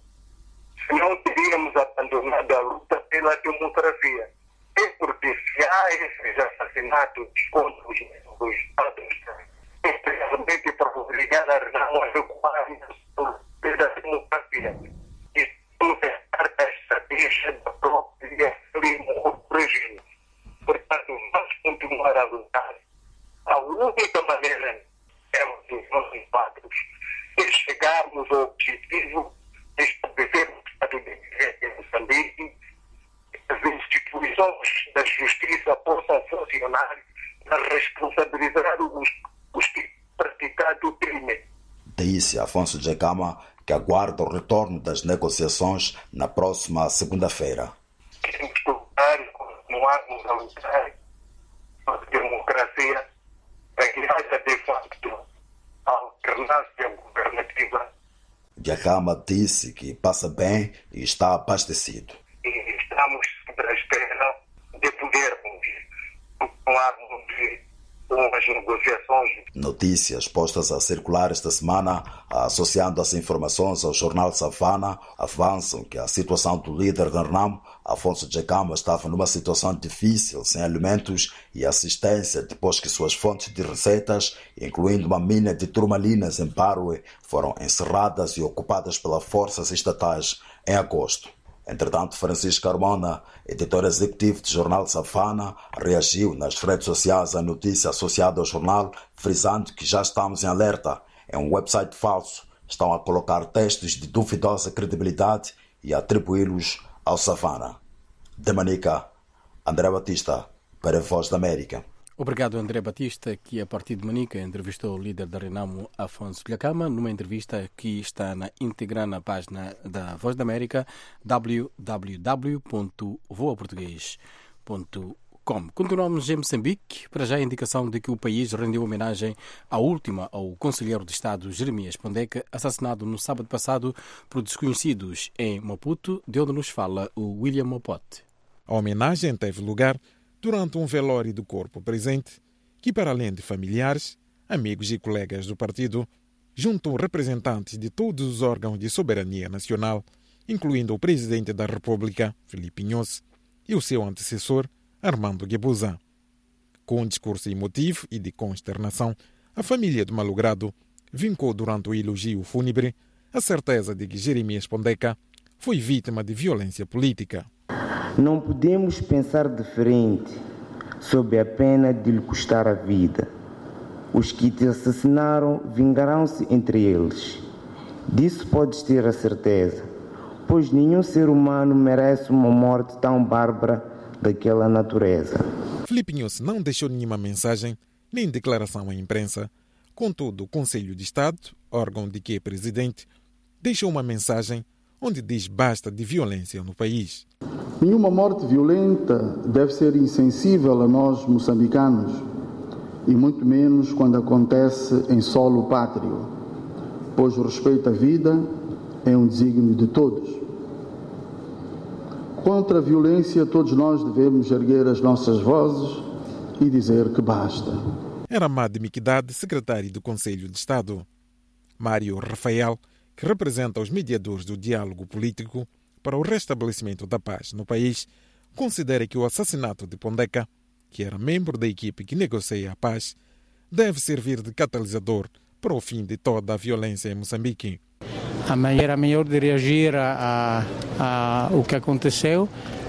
Se não teríamos abandonado a luta pela democracia. É porque se há esses assassinatos contra os Estados, é realmente para obrigar a Renamo a recuar pela democracia. E estamos a dar a estratégia da própria Frelimo regime. Portanto, vamos continuar a lutar. A única maneira de termos os nossos impactos é chegarmos ao objetivo de estabelecer um Estado de Direito em Moçambique, as instituições da justiça possam funcionar para responsabilizar os, os que praticado o crime. Disse Afonso Dhlakama que aguarda o retorno das negociações na próxima segunda-feira. Queremos lutar, continuarmos a lutar pela democracia, para que haja de facto a alternância governativa. Dhlakama disse que passa bem e está abastecido. E estamos sempre à espera de podermos continuarmos com as negociações. Notícias postas a circular esta semana, associando as informações ao jornal Savana, avançam que a situação do líder da Renamo, Afonso Dhlakama, estava numa situação difícil, sem alimentos e assistência, depois que suas fontes de receitas, incluindo uma mina de turmalinas em Paroe, foram encerradas e ocupadas pelas forças estatais em agosto. Entretanto, Francisco Carmona, editor executivo do jornal Savana, reagiu nas redes sociais à notícia associada ao jornal, frisando que já estamos em alerta. É um website falso. Estão a colocar textos de duvidosa credibilidade e atribuí-los ao Savana. De Manica, André Batista, para a Voz da América. Obrigado, André Batista, que a partir de Manica entrevistou o líder da Renamo, Afonso Dhlakama, numa entrevista que está na íntegra na página da Voz da América, w w w ponto voa português ponto com. Continuamos em Moçambique, para já a indicação de que o país rendeu homenagem à última ao conselheiro de Estado Jeremias Pondeca, assassinado no sábado passado por desconhecidos em Maputo, de onde nos fala o William Mopote. A homenagem teve lugar durante um velório do corpo presente, que para além de familiares, amigos e colegas do partido, juntou representantes de todos os órgãos de soberania nacional, incluindo o presidente da República, Filipe Inhosse, e o seu antecessor, Armando Guebuza. Com um discurso emotivo e de consternação, a família do malogrado vincou durante o elogio fúnebre a certeza de que Jeremias Pondeca foi vítima de violência política. Não podemos pensar diferente sob a pena de lhe custar a vida. Os que te assassinaram vingarão-se entre eles. Disso podes ter a certeza, pois nenhum ser humano merece uma morte tão bárbara daquela natureza. Filipe Inhosse não deixou nenhuma mensagem nem declaração à imprensa. Contudo, o Conselho de Estado, órgão de que é presidente, deixou uma mensagem onde diz basta de violência no país. Nenhuma morte violenta deve ser insensível a nós moçambicanos, e muito menos quando acontece em solo pátrio, pois o respeito à vida é um desígnio de todos. Contra a violência, todos nós devemos erguer as nossas vozes e dizer que basta. Era Amade Miquidade, secretário do Conselho de Estado. Mário Rafael, que representa os mediadores do diálogo político para o restabelecimento da paz no país, considera que o assassinato de Pondeca, que era membro da equipe que negocia a paz, deve servir de catalisador para o fim de toda a violência em Moçambique. A maneira melhor de reagir a, a, a o que aconteceu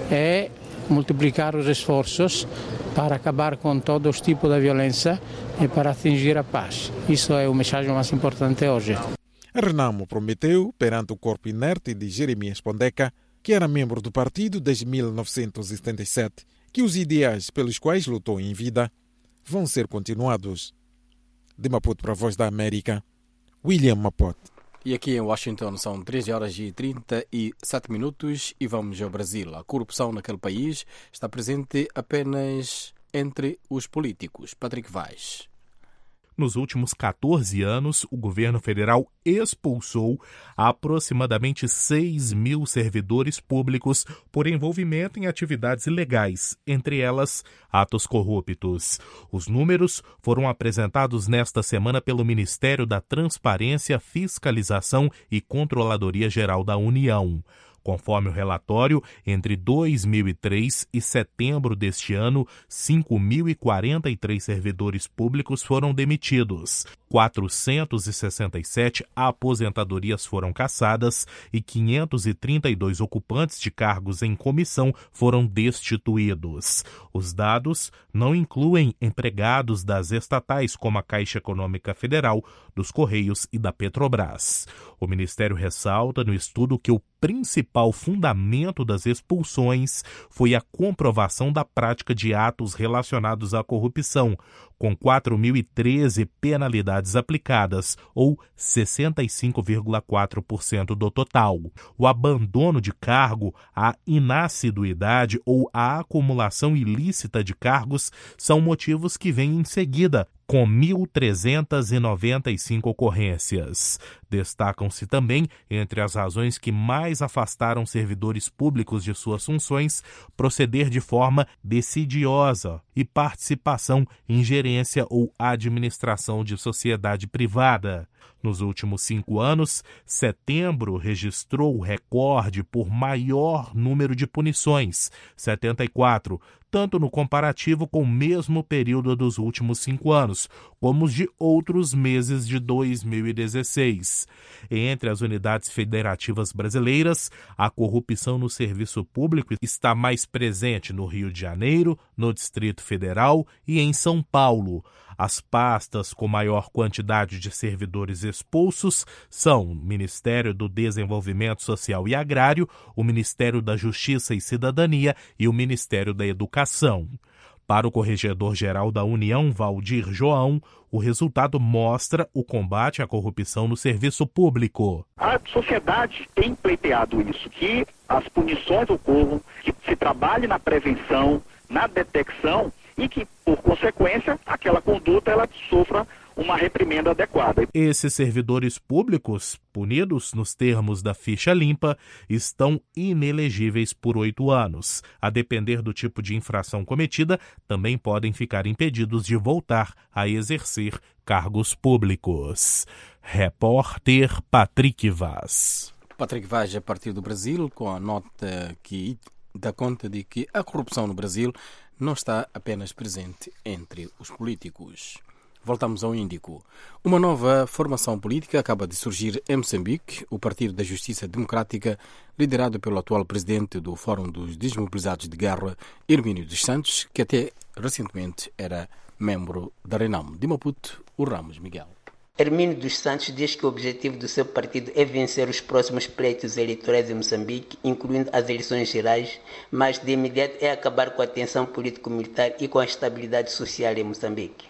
é multiplicar os esforços para acabar com todos os tipos de violência e para atingir a paz. Isso é a mensagem mais importante hoje. A Renamo prometeu, perante o corpo inerte de Jeremias Pondeca, que era membro do partido desde mil novecentos e setenta e sete, que os ideais pelos quais lutou em vida vão ser continuados. De Maputo para a Voz da América, William Mopote. E aqui em Washington são treze horas e trinta e sete minutos e vamos ao Brasil. A corrupção naquele país está presente apenas entre os políticos. Patrick Vaz. Nos últimos quatorze anos, o governo federal expulsou aproximadamente seis mil servidores públicos por envolvimento em atividades ilegais, entre elas atos corruptos. Os números foram apresentados nesta semana pelo Ministério da Transparência, Fiscalização e Controladoria Geral da União. Conforme o relatório, entre dois mil e três e setembro deste ano, cinco mil e quarenta e três servidores públicos foram demitidos, quatrocentos e sessenta e sete aposentadorias foram cassadas e quinhentos e trinta e dois ocupantes de cargos em comissão foram destituídos. Os dados não incluem empregados das estatais como a Caixa Econômica Federal, dos Correios e da Petrobras. O Ministério ressalta no estudo que o principal fundamento das expulsões foi a comprovação da prática de atos relacionados à corrupção, com quatro mil e treze penalidades aplicadas, ou sessenta e cinco vírgula quatro por cento do total. O abandono de cargo, a inassiduidade ou a acumulação ilícita de cargos são motivos que vêm em seguida, com mil trezentas e noventa e cinco ocorrências. Destacam-se também, entre as razões que mais afastaram servidores públicos de suas funções, proceder de forma decidiosa e participação em gerência ou administração de sociedade privada. Nos últimos cinco anos, setembro registrou o recorde por maior número de punições, setenta e quatro, tanto no comparativo com o mesmo período dos últimos cinco anos, como os de outros meses de dois mil e dezesseis. Entre as unidades federativas brasileiras, a corrupção no serviço público está mais presente no Rio de Janeiro, no Distrito Federal e em São Paulo. As pastas com maior quantidade de servidores expulsos são o Ministério do Desenvolvimento Social e Agrário, o Ministério da Justiça e Cidadania e o Ministério da Educação. Para o corregedor-geral da União, Valdir João, o resultado mostra o combate à corrupção no serviço público. A sociedade tem pleiteado isso, que as punições ocorram, que se trabalhe na prevenção, na detecção e que, por consequência, aquela conduta ela sofra uma reprimenda adequada. Esses servidores públicos, punidos nos termos da ficha limpa, estão inelegíveis por oito anos. A depender do tipo de infração cometida, também podem ficar impedidos de voltar a exercer cargos públicos. Repórter Patrick Vaz. Patrick Vaz, a partir do Brasil, com a nota que dá conta de que a corrupção no Brasil não está apenas presente entre os políticos. Voltamos ao Índico. Uma nova formação política acaba de surgir em Moçambique, o Partido da Justiça Democrática, liderado pelo atual presidente do Fórum dos Desmobilizados de Guerra, Hermínio dos Santos, que até recentemente era membro da Renamo. De Maputo, o Ramos Miguel. Hermínio dos Santos diz que o objetivo do seu partido é vencer os próximos pleitos eleitorais em Moçambique, incluindo as eleições gerais, mas de imediato é acabar com a tensão político-militar e com a estabilidade social em Moçambique.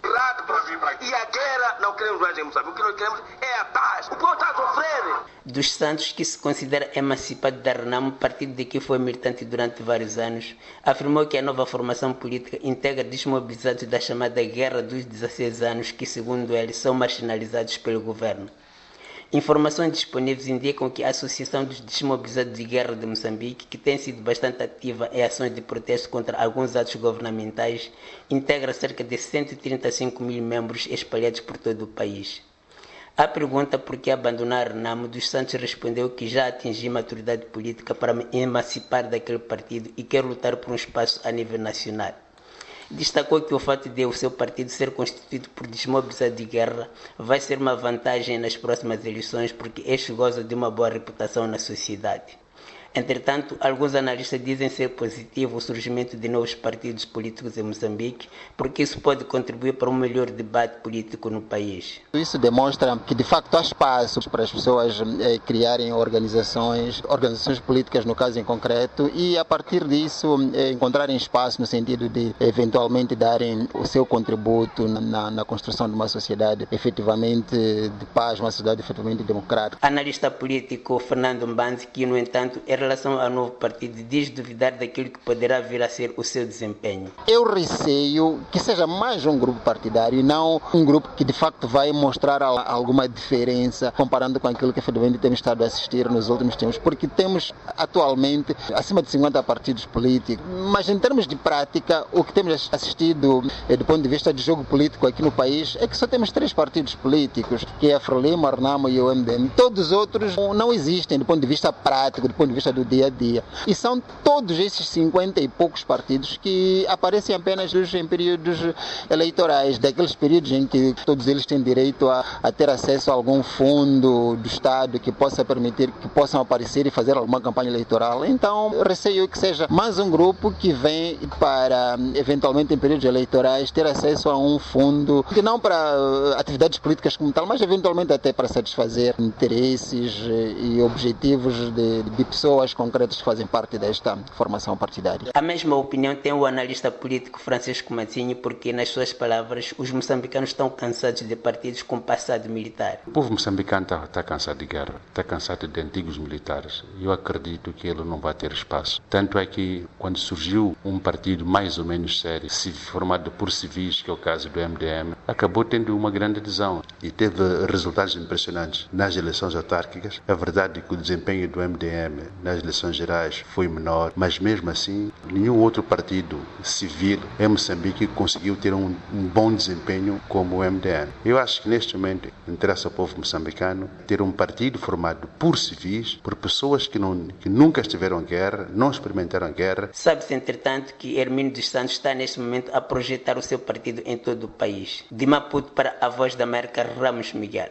E a guerra não queremos mais em Moçambique. O que nós queremos é a paz. O povo está a sofrer. Dos Santos, que se considera emancipado da Renamo, partido de que foi militante durante vários anos, afirmou que a nova formação política integra desmobilizados da chamada Guerra dos dezesseis anos, que, segundo ele, são marginalizados pelo governo. Informações disponíveis indicam que a Associação dos Desmobilizados de Guerra de Moçambique, que tem sido bastante ativa em ações de protesto contra alguns atos governamentais, integra cerca de cento e trinta e cinco mil membros espalhados por todo o país. À pergunta por que abandonar a Renamo, dos Santos respondeu que já atingiu maturidade política para me emancipar daquele partido e quer lutar por um espaço a nível nacional. Destacou que o fato de o seu partido ser constituído por desmobilizados de guerra vai ser uma vantagem nas próximas eleições porque este goza de uma boa reputação na sociedade. Entretanto, alguns analistas dizem ser positivo o surgimento de novos partidos políticos em Moçambique, porque isso pode contribuir para um melhor debate político no país. Isso demonstra que, de facto, há espaço para as pessoas eh, criarem organizações, organizações políticas, no caso em concreto, e, a partir disso, eh, encontrarem espaço no sentido de, eventualmente, darem o seu contributo na, na construção de uma sociedade efetivamente de paz, uma sociedade efetivamente democrática. Analista político Fernando Mbanzi, que, no entanto, é em relação ao novo partido, diz duvidar daquilo que poderá vir a ser o seu desempenho. Eu receio que seja mais um grupo partidário e não um grupo que de facto vai mostrar alguma diferença comparando com aquilo que efetivamente temos estado a assistir nos últimos tempos, porque temos atualmente acima de cinquenta partidos políticos, mas em termos de prática, o que temos assistido do ponto de vista de jogo político aqui no país é que só temos três partidos políticos, que é a Frelimo, a Renamo e o M D M. Todos os outros não existem do ponto de vista prático, do ponto de vista do dia a dia. E são todos esses cinquenta e poucos partidos que aparecem apenas em períodos eleitorais, daqueles períodos em que todos eles têm direito a, a ter acesso a algum fundo do Estado que possa permitir que possam aparecer e fazer alguma campanha eleitoral. Então, eu receio que seja mais um grupo que vem para, eventualmente em períodos eleitorais, ter acesso a um fundo, que não para atividades políticas como tal, mas eventualmente até para satisfazer interesses e objetivos de, de pessoas concretas que fazem parte desta formação partidária. A mesma opinião tem o analista político Francisco Matinho, porque, nas suas palavras, os moçambicanos estão cansados de partidos com passado militar. O povo moçambicano está, está cansado de guerra, está cansado de antigos militares. Eu acredito que ele não vai ter espaço. Tanto é que, quando surgiu um partido mais ou menos sério, formado por civis, que é o caso do M D M, acabou tendo uma grande adesão e teve resultados impressionantes. Nas eleições autárquicas, a verdade é que o desempenho do M D M nas eleições gerais foi menor, mas mesmo assim nenhum outro partido civil em Moçambique conseguiu ter um, um bom desempenho como o M D M. Eu acho que neste momento interessa ao povo moçambicano ter um partido formado por civis, por pessoas que, não, que nunca estiveram em guerra, não experimentaram guerra. Sabe-se, entretanto, que Hermínio dos Santos está neste momento a projetar o seu partido em todo o país. De Maputo para a Voz da América, Ramos Miguel.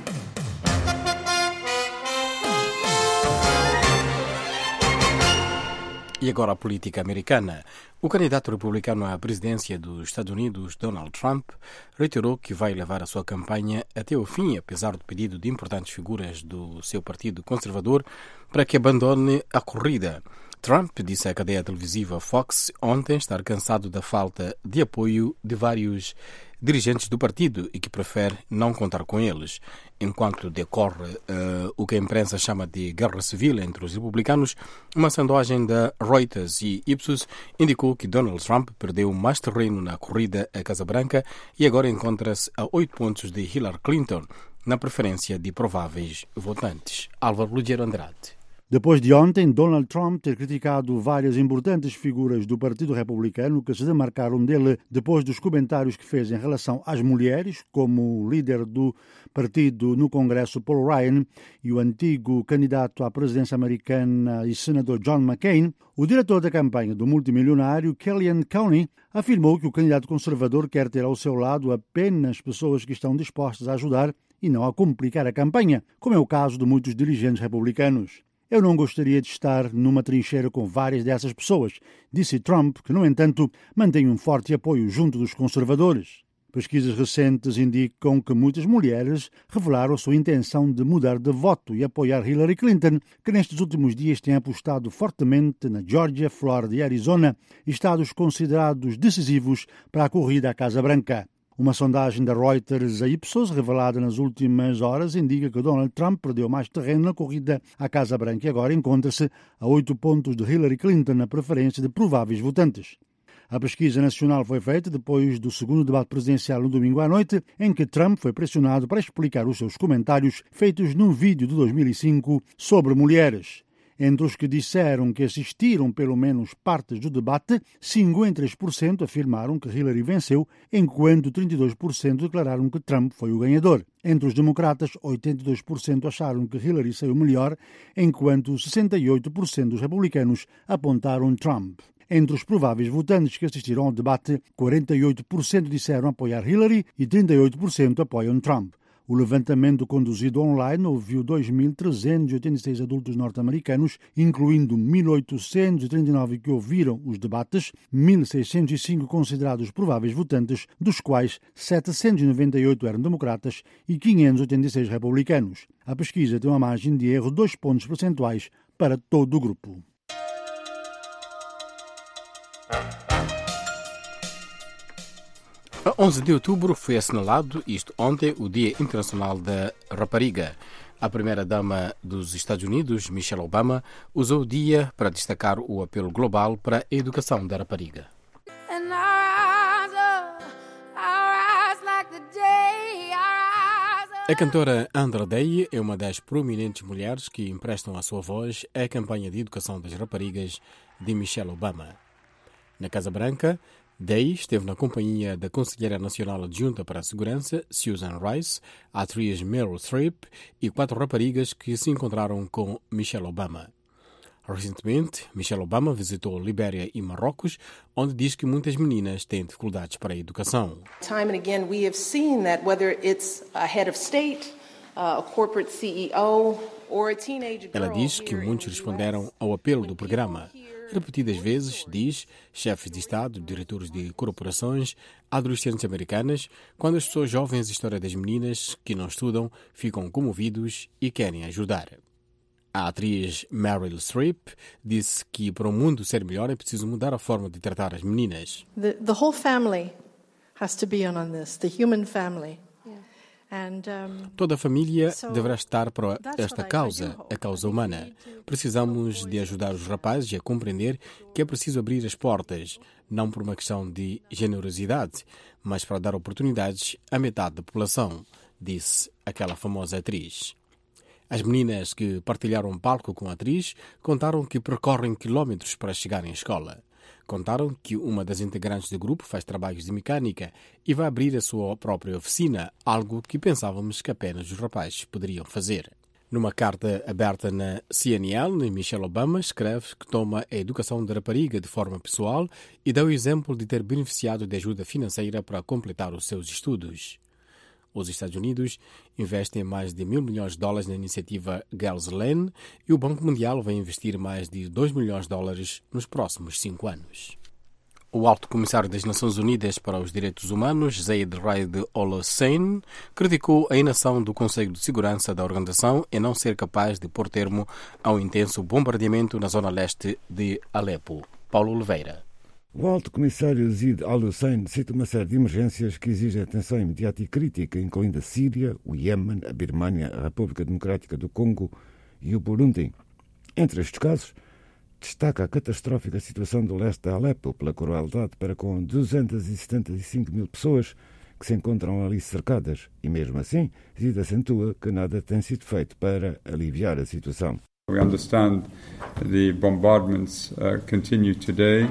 E E agora a política americana. O candidato republicano à presidência dos Estados Unidos, Donald Trump, reiterou que vai levar a sua campanha até o fim, apesar do pedido de importantes figuras do seu partido conservador para que abandone a corrida. Trump disse à cadeia televisiva Fox ontem estar cansado da falta de apoio de vários dirigentes do partido e que prefere não contar com eles. Enquanto decorre uh, o que a imprensa chama de guerra civil entre os republicanos, uma sondagem da Reuters e Ipsos indicou que Donald Trump perdeu mais terreno na corrida à Casa Branca e agora encontra-se a oito pontos de Hillary Clinton na preferência de prováveis votantes. Álvaro Lugero Andrade. Depois de ontem, Donald Trump ter criticado várias importantes figuras do Partido Republicano que se demarcaram dele depois dos comentários que fez em relação às mulheres, como o líder do partido no Congresso, Paul Ryan, e o antigo candidato à presidência americana e senador John McCain, o diretor da campanha do multimilionário, Kellyanne Conway, afirmou que o candidato conservador quer ter ao seu lado apenas pessoas que estão dispostas a ajudar e não a complicar a campanha, como é o caso de muitos dirigentes republicanos. Eu não gostaria de estar numa trincheira com várias dessas pessoas, disse Trump, que, no entanto, mantém um forte apoio junto dos conservadores. Pesquisas recentes indicam que muitas mulheres revelaram a sua intenção de mudar de voto e apoiar Hillary Clinton, que nestes últimos dias tem apostado fortemente na Geórgia, Flórida e Arizona, estados considerados decisivos para a corrida à Casa Branca. Uma sondagem da Reuters a Ipsos, revelada nas últimas horas, indica que Donald Trump perdeu mais terreno na corrida à Casa Branca e agora encontra-se a oito pontos de Hillary Clinton na preferência de prováveis votantes. A pesquisa nacional foi feita depois do segundo debate presidencial no domingo à noite, em que Trump foi pressionado para explicar os seus comentários feitos num vídeo de dois mil e cinco sobre mulheres. Entre os que disseram que assistiram pelo menos partes do debate, cinquenta e três por cento afirmaram que Hillary venceu, enquanto trinta e dois por cento declararam que Trump foi o ganhador. Entre os democratas, oitenta e dois por cento acharam que Hillary saiu melhor, enquanto sessenta e oito por cento dos republicanos apontaram Trump. Entre os prováveis votantes que assistiram ao debate, quarenta e oito por cento disseram apoiar Hillary e trinta e oito por cento apoiam Trump. O levantamento conduzido online ouviu dois mil trezentos e oitenta e seis adultos norte-americanos, incluindo mil oitocentos e trinta e nove que ouviram os debates, mil seiscentos e cinco considerados prováveis votantes, dos quais setecentos e noventa e oito eram democratas e quinhentos e oitenta e seis republicanos. A pesquisa tem uma margem de erro de dois pontos percentuais para todo o grupo. A onze de outubro foi assinalado, isto ontem, o Dia Internacional da Rapariga. A primeira-dama dos Estados Unidos, Michelle Obama, usou o dia para destacar o apelo global para a educação da rapariga. A cantora Andra Day é uma das prominentes mulheres que emprestam a sua voz à campanha de educação das raparigas de Michelle Obama. Na Casa Branca, Day esteve na companhia da Conselheira Nacional Adjunta para a Segurança, Susan Rice, a atriz Meryl Streep e quatro raparigas que se encontraram com Michelle Obama. Recentemente, Michelle Obama visitou Libéria e Marrocos, onde diz que muitas meninas têm dificuldades para a educação. Time and again we have seen that whether it's a head of state, a corporate C E O or a teenage girl. Ela diz que muitos responderam ao apelo do programa. Repetidas vezes, diz, chefes de Estado, diretores de corporações, adolescentes americanas, quando as pessoas jovens, a história das meninas que não estudam, ficam comovidos e querem ajudar. A atriz Meryl Streep disse que para o mundo ser melhor é preciso mudar a forma de tratar as meninas. The, the whole family has to be in on this, the human family. Toda a família deverá estar para esta causa, a causa humana. Precisamos de ajudar os rapazes a compreender que é preciso abrir as portas, não por uma questão de generosidade, mas para dar oportunidades à metade da população, disse aquela famosa atriz. As meninas que partilharam palco com a atriz contaram que percorrem quilómetros para chegarem à escola. Contaram que uma das integrantes do grupo faz trabalhos de mecânica e vai abrir a sua própria oficina, algo que pensávamos que apenas os rapazes poderiam fazer. Numa carta aberta na C N N, Michelle Obama escreve que toma a educação da rapariga de forma pessoal e dá o exemplo de ter beneficiado de ajuda financeira para completar os seus estudos. Os Estados Unidos investem mais de mil milhões de dólares na iniciativa Girls Lane e o Banco Mundial vai investir mais de dois milhões de dólares nos próximos cinco anos. O Alto Comissário das Nações Unidas para os Direitos Humanos, Zeid Raad al-Hussein, criticou a inação do Conselho de Segurança da organização em não ser capaz de pôr termo ao intenso bombardeamento na zona leste de Alepo. Paulo Oliveira. O Alto Comissário Zeid al-Hussein cita uma série de emergências que exigem atenção imediata e crítica, incluindo a Síria, o Iêmen, a Birmânia, a República Democrática do Congo e o Burundi. Entre estes casos, destaca a catastrófica situação do leste de Alepo pela crueldade para com duzentas e setenta e cinco mil pessoas que se encontram ali cercadas. E mesmo assim, Zeid acentua que nada tem sido feito para aliviar a situação. We understand the bombardments uh, continue today.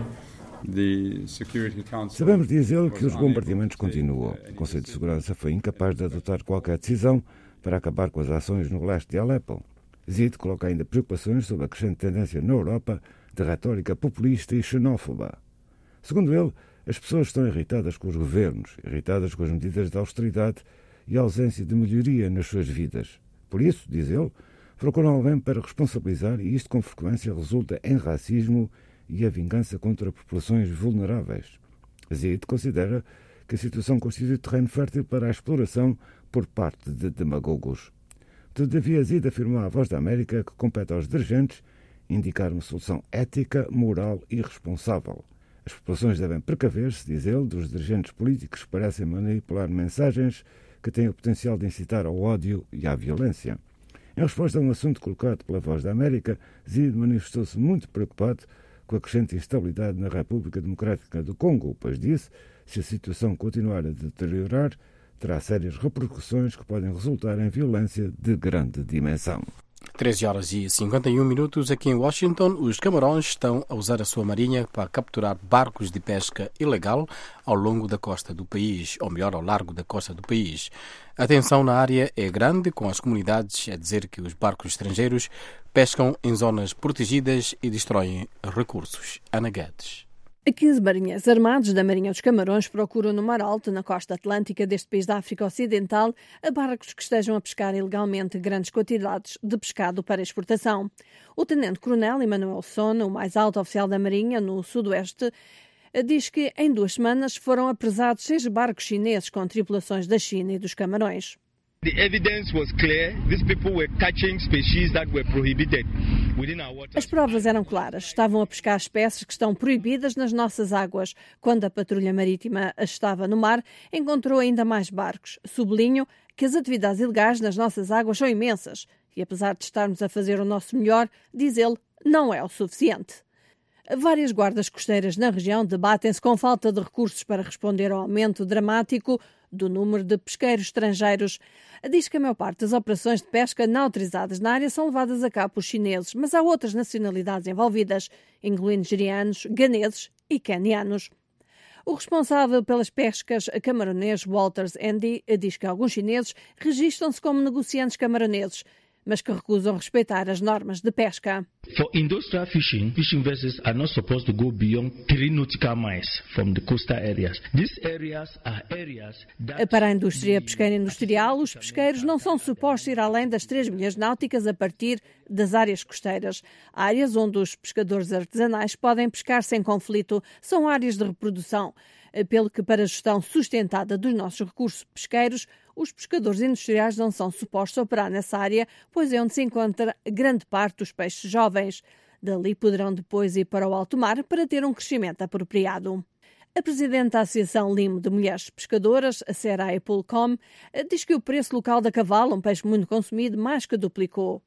Sabemos, diz ele, que os bombardeamentos continuam. O Conselho de Segurança foi incapaz de adotar qualquer decisão para acabar com as ações no leste de Alepo. Zeid coloca ainda preocupações sobre a crescente tendência na Europa de retórica populista e xenófoba. Segundo ele, as pessoas estão irritadas com os governos, irritadas com as medidas de austeridade e a ausência de melhoria nas suas vidas. Por isso, diz ele, procuram alguém para responsabilizar e isto com frequência resulta em racismo e a vingança contra populações vulneráveis. Zeid considera que a situação constitui terreno fértil para a exploração por parte de demagogos. Todavia, Zeid afirmou à Voz da América que compete aos dirigentes indicar uma solução ética, moral e responsável. As populações devem precaver-se, diz ele, dos dirigentes políticos que parecem manipular mensagens que têm o potencial de incitar ao ódio e à violência. Em resposta a um assunto colocado pela Voz da América, Zeid manifestou-se muito preocupado com a crescente instabilidade na República Democrática do Congo, pois disse, se a situação continuar a deteriorar, terá sérias repercussões que podem resultar em violência de grande dimensão. treze horas e cinquenta e um minutos aqui em Washington. Os Camarões estão a usar a sua marinha para capturar barcos de pesca ilegal ao longo da costa do país, ou melhor, ao largo da costa do país. A tensão na área é grande, com as comunidades a dizer que os barcos estrangeiros pescam em zonas protegidas e destroem recursos. Ana Guedes. quinze marinheiros armados da Marinha dos Camarões procuram no Mar Alto, na costa atlântica deste país da África Ocidental, a barcos que estejam a pescar ilegalmente grandes quantidades de pescado para exportação. O tenente-coronel Emmanuel Sona, o mais alto oficial da Marinha no Sudoeste, diz que em duas semanas foram apresados seis barcos chineses com tripulações da China e dos Camarões. The evidence was clear. These people were catching species that were prohibited within our waters. As provas eram claras. Estavam a pescar espécies que estão proibidas nas nossas águas. Quando a patrulha marítima estava no mar, encontrou ainda mais barcos. Sublinho que as atividades ilegais nas nossas águas são imensas. E apesar de estarmos a fazer o nosso melhor, diz ele, não é o suficiente. Várias guardas costeiras na região debatem-se com falta de recursos para responder ao aumento dramático do número de pesqueiros estrangeiros. Diz que a maior parte das operações de pesca não autorizadas na área são levadas a cabo por chineses, mas há outras nacionalidades envolvidas, incluindo nigerianos, ganeses e quenianos. O responsável pelas pescas camaronês, Walters Andy, diz que alguns chineses registram-se como negociantes camaroneses, mas que recusam respeitar as normas de pesca. For industrial fishing, fishing vessels are not supposed to go beyond three nautical miles from the coastal areas. These areas are areas that... Para a indústria pesqueira industrial, os pesqueiros não são supostos ir além das três milhas náuticas a partir das áreas costeiras. Áreas onde os pescadores artesanais podem pescar sem conflito são áreas de reprodução, pelo que para a gestão sustentada dos nossos recursos pesqueiros, os pescadores industriais não são supostos a operar nessa área, pois é onde se encontra grande parte dos peixes jovens. Dali poderão depois ir para o alto mar para ter um crescimento apropriado. A presidente da Associação Limo de Mulheres Pescadoras, a Sarai Pulcom, diz que o preço local da cavala, um peixe muito consumido, mais que duplicou.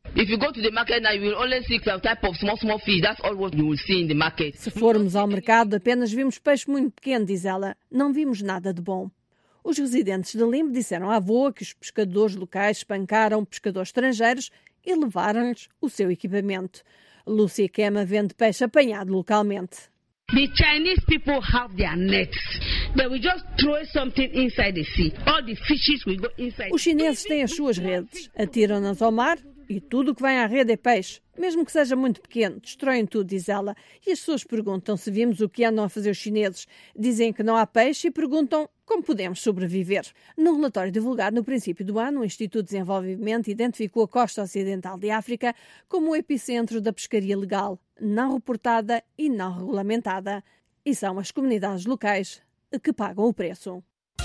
Se formos ao mercado, apenas vimos peixe muito pequeno, diz ela. Não vimos nada de bom. Os residentes de Limo disseram à avó que os pescadores locais espancaram pescadores estrangeiros e levaram-lhes o seu equipamento. Lúcia Quema vende peixe apanhado localmente. The Chinese people have their nets. They will just throw something inside the sea. All the fishes will go inside. Os chineses têm as suas redes, atiram-nas ao mar e tudo o que vem à rede é peixe. Mesmo que seja muito pequeno, destroem tudo, diz ela. E as pessoas perguntam se vimos o que andam a fazer os chineses. Dizem que não há peixe e perguntam como podemos sobreviver. No relatório divulgado no princípio do ano, o Instituto de Desenvolvimento identificou a costa ocidental de África como o epicentro da pescaria legal, não reportada e não regulamentada. E são as comunidades locais que pagam o preço.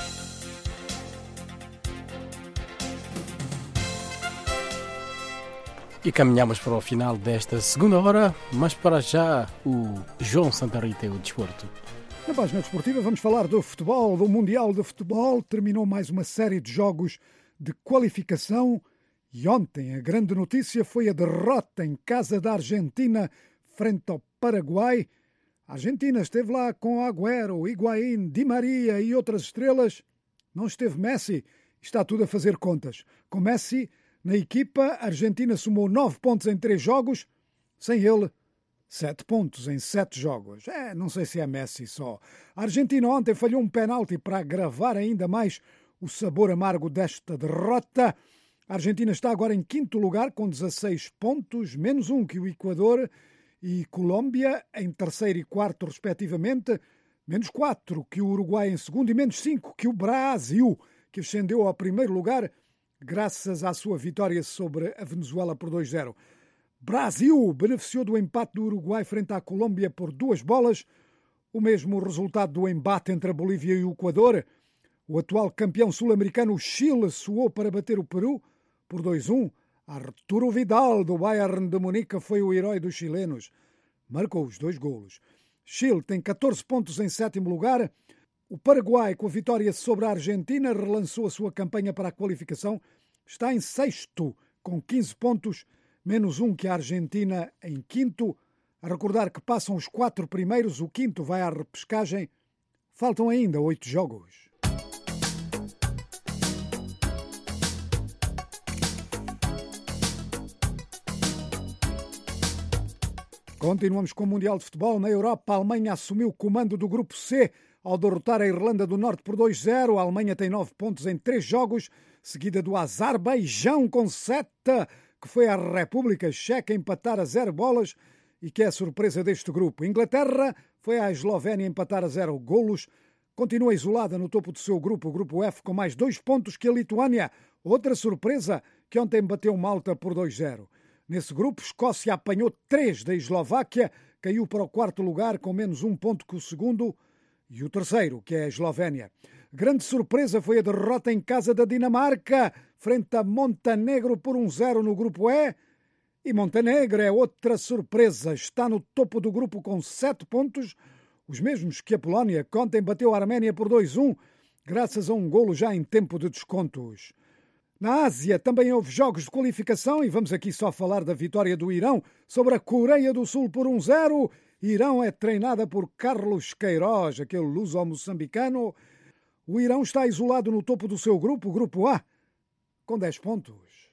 E caminhamos para o final desta segunda hora, mas para já o João Santa Rita e o desporto. Na página desportiva vamos falar do futebol, do Mundial de Futebol. Terminou mais uma série de jogos de qualificação e ontem a grande notícia foi a derrota em casa da Argentina frente ao Paraguai. A Argentina esteve lá com Agüero, Higuaín, Di Maria e outras estrelas. Não esteve Messi. Está tudo a fazer contas. Com Messi na equipa, a Argentina somou nove pontos em três jogos. Sem ele, sete pontos em sete jogos. É, não sei se é Messi só. A Argentina ontem falhou um penalti para agravar ainda mais o sabor amargo desta derrota. A Argentina está agora em quinto lugar com dezasseis pontos, menos um que o Equador, e Colômbia em terceiro e quarto respectivamente, menos quatro que o Uruguai em segundo e menos cinco que o Brasil, que ascendeu ao primeiro lugar graças à sua vitória sobre a Venezuela por dois a zero. Brasil beneficiou do empate do Uruguai frente à Colômbia por duas bolas, o mesmo resultado do embate entre a Bolívia e o Equador. O atual campeão sul-americano, o Chile, suou para bater o Peru por dois a um. Arturo Vidal, do Bayern de Munique, foi o herói dos chilenos. Marcou os dois golos. Chile tem catorze pontos em sétimo lugar. O Paraguai, com a vitória sobre a Argentina, relançou a sua campanha para a qualificação. Está em sexto, com quinze pontos, menos um que a Argentina em quinto. A recordar que passam os quatro primeiros, o quinto vai à repescagem. Faltam ainda oito jogos. Continuamos com o Mundial de Futebol. Na Europa, a Alemanha assumiu o comando do Grupo C ao derrotar a Irlanda do Norte por dois a zero. A Alemanha tem nove pontos em três jogos, seguida do Azerbaijão com sete, que foi a República Checa empatar a zero bolas e que é a surpresa deste grupo. Inglaterra foi à Eslovénia empatar a zero golos. Continua isolada no topo do seu grupo, o Grupo F, com mais dois pontos que a Lituânia. Outra surpresa, que ontem bateu Malta por dois a zero. Nesse grupo, Escócia apanhou três da Eslováquia, caiu para o quarto lugar com menos um ponto que o segundo e o terceiro, que é a Eslovénia. Grande surpresa foi a derrota em casa da Dinamarca, frente a Montenegro por um a zero no Grupo E. E Montenegro é outra surpresa, está no topo do grupo com sete pontos, os mesmos que a Polónia, que ontem bateu a Arménia por dois a um, graças a um golo já em tempo de descontos. Na Ásia também houve jogos de qualificação e vamos aqui só falar da vitória do Irão sobre a Coreia do Sul por um a zero. Irão é treinada por Carlos Queiroz, aquele luso-moçambicano. O Irão está isolado no topo do seu grupo, o Grupo A, com dez pontos.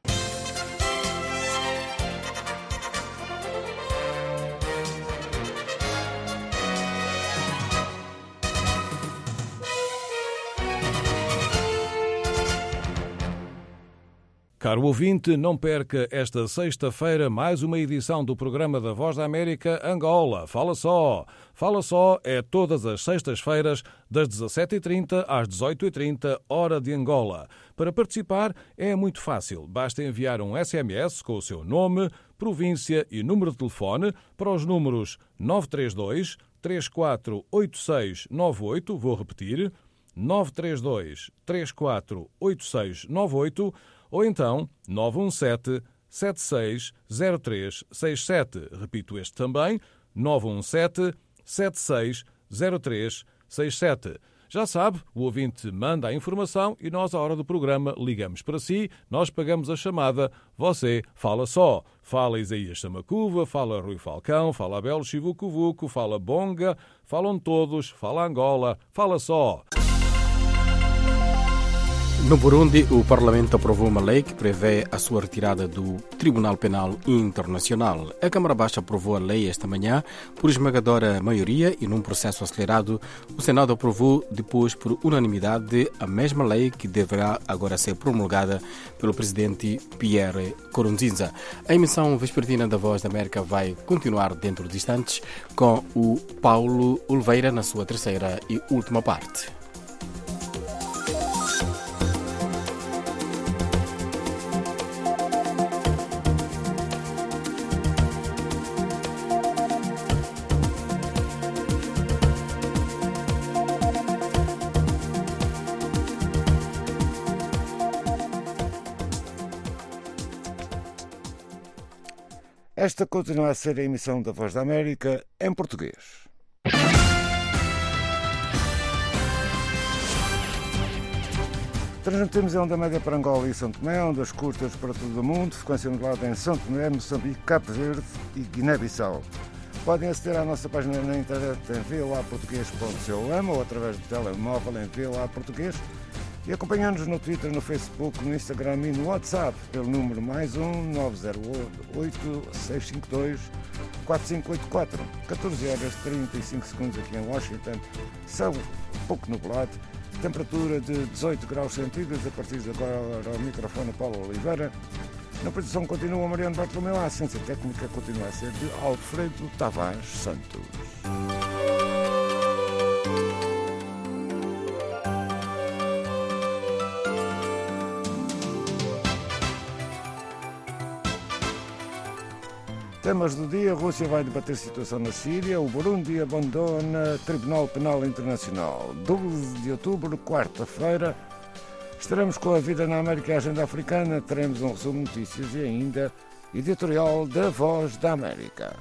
Caro ouvinte, não perca esta sexta-feira mais uma edição do programa da Voz da América Angola. Fala só! Fala só é todas as sextas-feiras, das dezassete e trinta às dezoito e trinta, hora de Angola. Para participar é muito fácil. Basta enviar um S M S com o seu nome, província e número de telefone para os números nove três dois, três quatro oito seis nove oito, vou repetir, nove três dois, três quatro oito seis nove oito, ou então nove um sete, sete seis zero três seis sete. Repito este também, nove um sete, sete seis zero três seis sete. Já sabe, o ouvinte manda a informação e nós, à hora do programa, ligamos para si, nós pagamos a chamada, você fala só. Fala Isaías Samacuva, fala Rui Falcão, fala Abel Chivucovuco, fala Bonga, falam todos, fala Angola, fala só. No Burundi, o Parlamento aprovou uma lei que prevê a sua retirada do Tribunal Penal Internacional. A Câmara Baixa aprovou a lei esta manhã por esmagadora maioria e num processo acelerado. O Senado aprovou depois por unanimidade a mesma lei que deverá agora ser promulgada pelo presidente Pierre Nkurunziza. A emissão vespertina da Voz da América vai continuar dentro de instantes com o Paulo Oliveira na sua terceira e última parte. Esta continua a ser a emissão da Voz da América em português. Transmitimos em onda média para Angola e São Tomé, ondas curtas para todo o mundo, frequência modulada em São Tomé, Moçambique, Cabo Verde e Guiné-Bissau. Podem aceder à nossa página na internet em v o a português ponto com ou através do telemóvel em v o a português e acompanhar-nos no Twitter, no Facebook, no Instagram e no WhatsApp pelo número mais um nove zero oito seis cinco dois quatro cinco oito quatro. catorze horas e trinta e cinco segundos aqui em Washington, céu um pouco nublado, temperatura de dezoito graus centígrados. A partir de agora ao microfone Paulo Oliveira. Na produção continua Mariano Bartolomeu, a assistência técnica continua a ser de Alfredo Tavares Santos. Temas do dia: a Rússia vai debater a situação na Síria, o Burundi abandona Tribunal Penal Internacional. doze de outubro, quarta-feira, estaremos com a vida na América e a agenda africana, teremos um resumo de notícias e ainda editorial da Voz da América.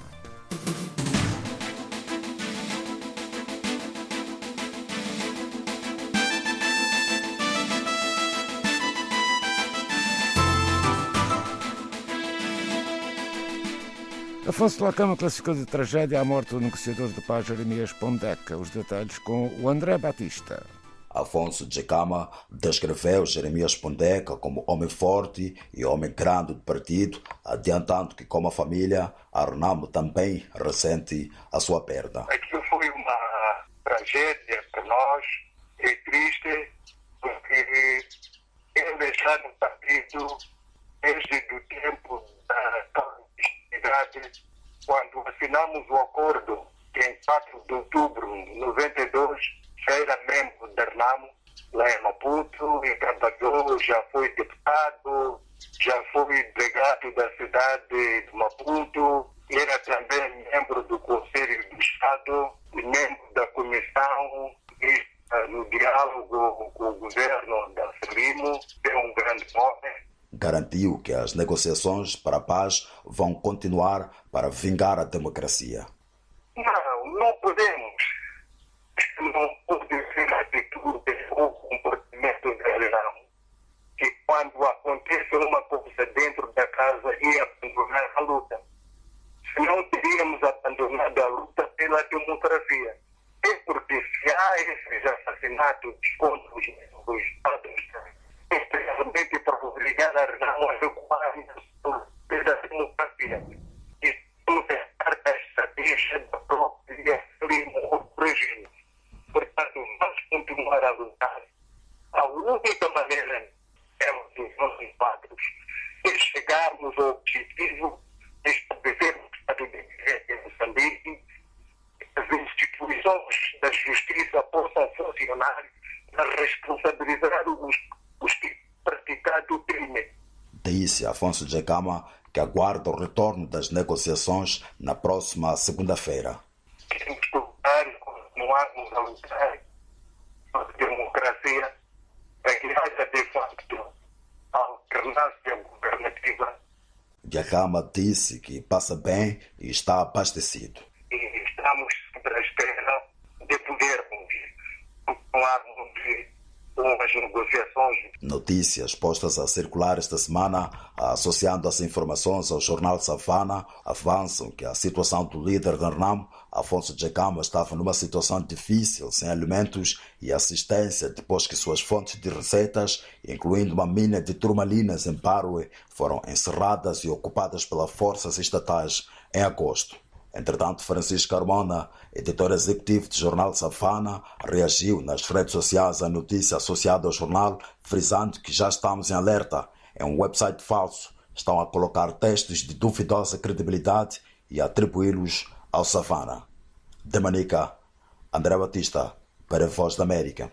Afonso Lacama classificou de tragédia a morte do negociador de paz Jeremias Pondeca. Os detalhes com o André Batista. Afonso Djekama descreveu Jeremias Pondeca como homem forte e homem grande do partido, adiantando que, como a família, a Renamo também ressente a sua perda. Aquilo foi uma tragédia para nós, é triste, porque ele deixar no partido desde o tempo da clandestinidade, quando assinamos o acordo que em quatro de outubro de noventa e dois já era membro da Renamo, lá em Maputo, e trabalhou, já foi deputado, já foi delegado da cidade de Maputo, era também membro do Conselho do Estado, membro da Comissão no diálogo com o governo da Frelimo, é um grande nome. Garantiu que as negociações para a paz vão continuar para vingar a democracia. Não, não podemos. Não pode ser a atitude ou comportamento da Renamo, que quando acontece uma coisa dentro da casa e abandonar a luta. Se não teríamos abandonado a luta pela democracia. É porque se há esses assassinatos contra os Estados, é realmente para obrigar a Renamo a recuar pela democracia. E não é parte da estratégia da própria Frelimo ou regime. Portanto, vamos continuar a lutar. A única maneira temos os nossos quadros é chegarmos ao objetivo de estabelecer um Estado de Direito em Moçambique, as instituições da justiça possam funcionar para responsabilizar os, os que praticaram o crime. Disse Afonso Djekama que aguarda o retorno das negociações na próxima segunda-feira. Temos que lutar e continuarmos a lutar pela democracia, para que haja de facto a alternância governativa. Djekama disse que passa bem e está abastecido. E estamos sempre à espera de podermos continuarmos com as negociações. Notícias postas a circular esta semana, associando as informações ao jornal Savana, avançam que a situação do líder da RENAMO, Afonso Dhlakama, estava numa situação difícil, sem alimentos e assistência, depois que suas fontes de receitas, incluindo uma mina de turmalinas em Paroe, foram encerradas e ocupadas pelas forças estatais em agosto. Entretanto, Francisco Carmona, editor executivo do jornal Savana, reagiu nas redes sociais à notícia associada ao jornal, frisando que já estamos em alerta. É um website falso. Estão a colocar textos de duvidosa credibilidade e atribuí-los ao Savana. De Manica, André Batista, para a Voz da América.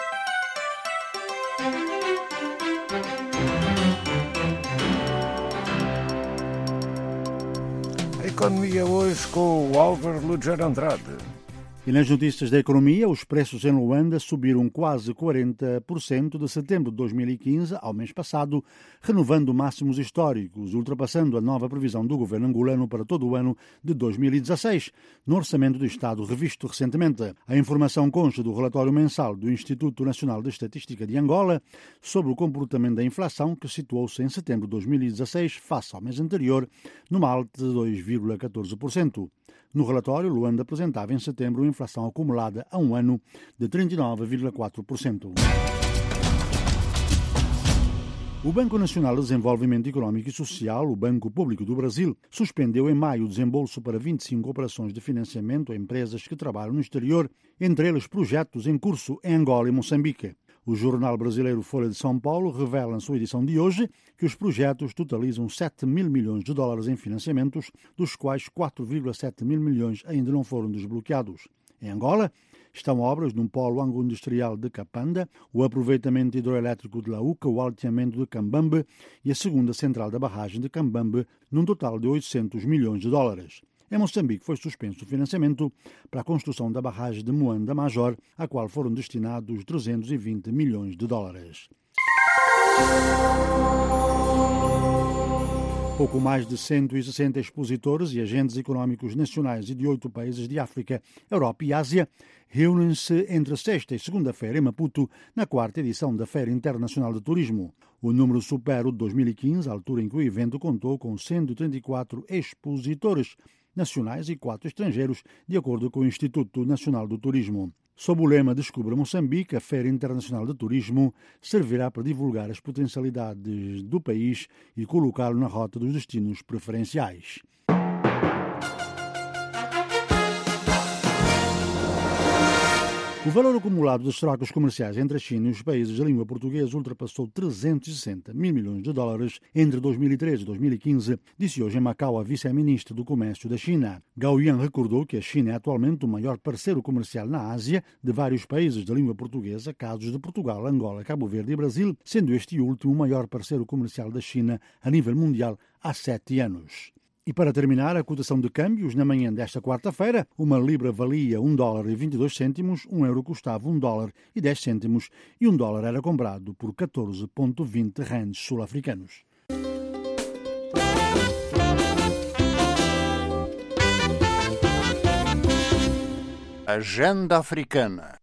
Economia hoje com o Álvaro Lugero Andrade. E nas notícias da economia, os preços em Luanda subiram quase quarenta por cento de setembro de dois mil e quinze ao mês passado, renovando máximos históricos, ultrapassando a nova previsão do governo angolano para todo o ano de dois mil e dezasseis, no Orçamento do Estado revisto recentemente. A informação consta do relatório mensal do Instituto Nacional de Estatística de Angola sobre o comportamento da inflação, que situou-se em setembro de dois mil e dezasseis, face ao mês anterior, numa alta de dois vírgula catorze por cento. No relatório, Luanda apresentava em setembro uma inflação acumulada a um ano de trinta e nove vírgula quatro por cento. O Banco Nacional de Desenvolvimento Econômico e Social, o Banco Público do Brasil, suspendeu em maio o desembolso para vinte e cinco operações de financiamento a empresas que trabalham no exterior, entre eles projetos em curso em Angola e Moçambique. O jornal brasileiro Folha de São Paulo revela na sua edição de hoje que os projetos totalizam sete mil milhões de dólares em financiamentos, dos quais quatro vírgula sete mil milhões ainda não foram desbloqueados. Em Angola, estão obras num polo agroindustrial de Capanda, o aproveitamento hidroelétrico de Lauca, o alteamento de Cambambe e a segunda central da barragem de Cambambe, num total de oitocentos milhões de dólares. Em Moçambique foi suspenso o financiamento para a construção da barragem de Moanda Major, a qual foram destinados trezentos e vinte milhões de dólares. Pouco mais de cento e sessenta expositores e agentes económicos nacionais e de oito países de África, Europa e Ásia reúnem-se entre sexta e segunda-feira em Maputo, na quarta edição da Feira Internacional de Turismo. O número supera o de dois mil e quinze, a altura em que o evento contou com cento e trinta e quatro expositores nacionais e quatro estrangeiros, de acordo com o Instituto Nacional do Turismo. Sob o lema Descubra Moçambique, a Feira Internacional de Turismo servirá para divulgar as potencialidades do país e colocá-lo na rota dos destinos preferenciais. O valor acumulado das trocas comerciais entre a China e os países de língua portuguesa ultrapassou trezentos e sessenta mil milhões de dólares entre dois mil e treze e dois mil e quinze, disse hoje em Macau a vice-ministra do Comércio da China. Gao Yan recordou que a China é atualmente o maior parceiro comercial na Ásia de vários países de língua portuguesa, casos de Portugal, Angola, Cabo Verde e Brasil, sendo este último o maior parceiro comercial da China a nível mundial há sete anos. E para terminar, a cotação de câmbios na manhã desta quarta-feira, uma libra valia um dólar e vinte e dois cêntimos, um euro custava um dólar e dez cêntimos e um dólar era comprado por catorze vírgula vinte rands sul-africanos. Agenda Africana.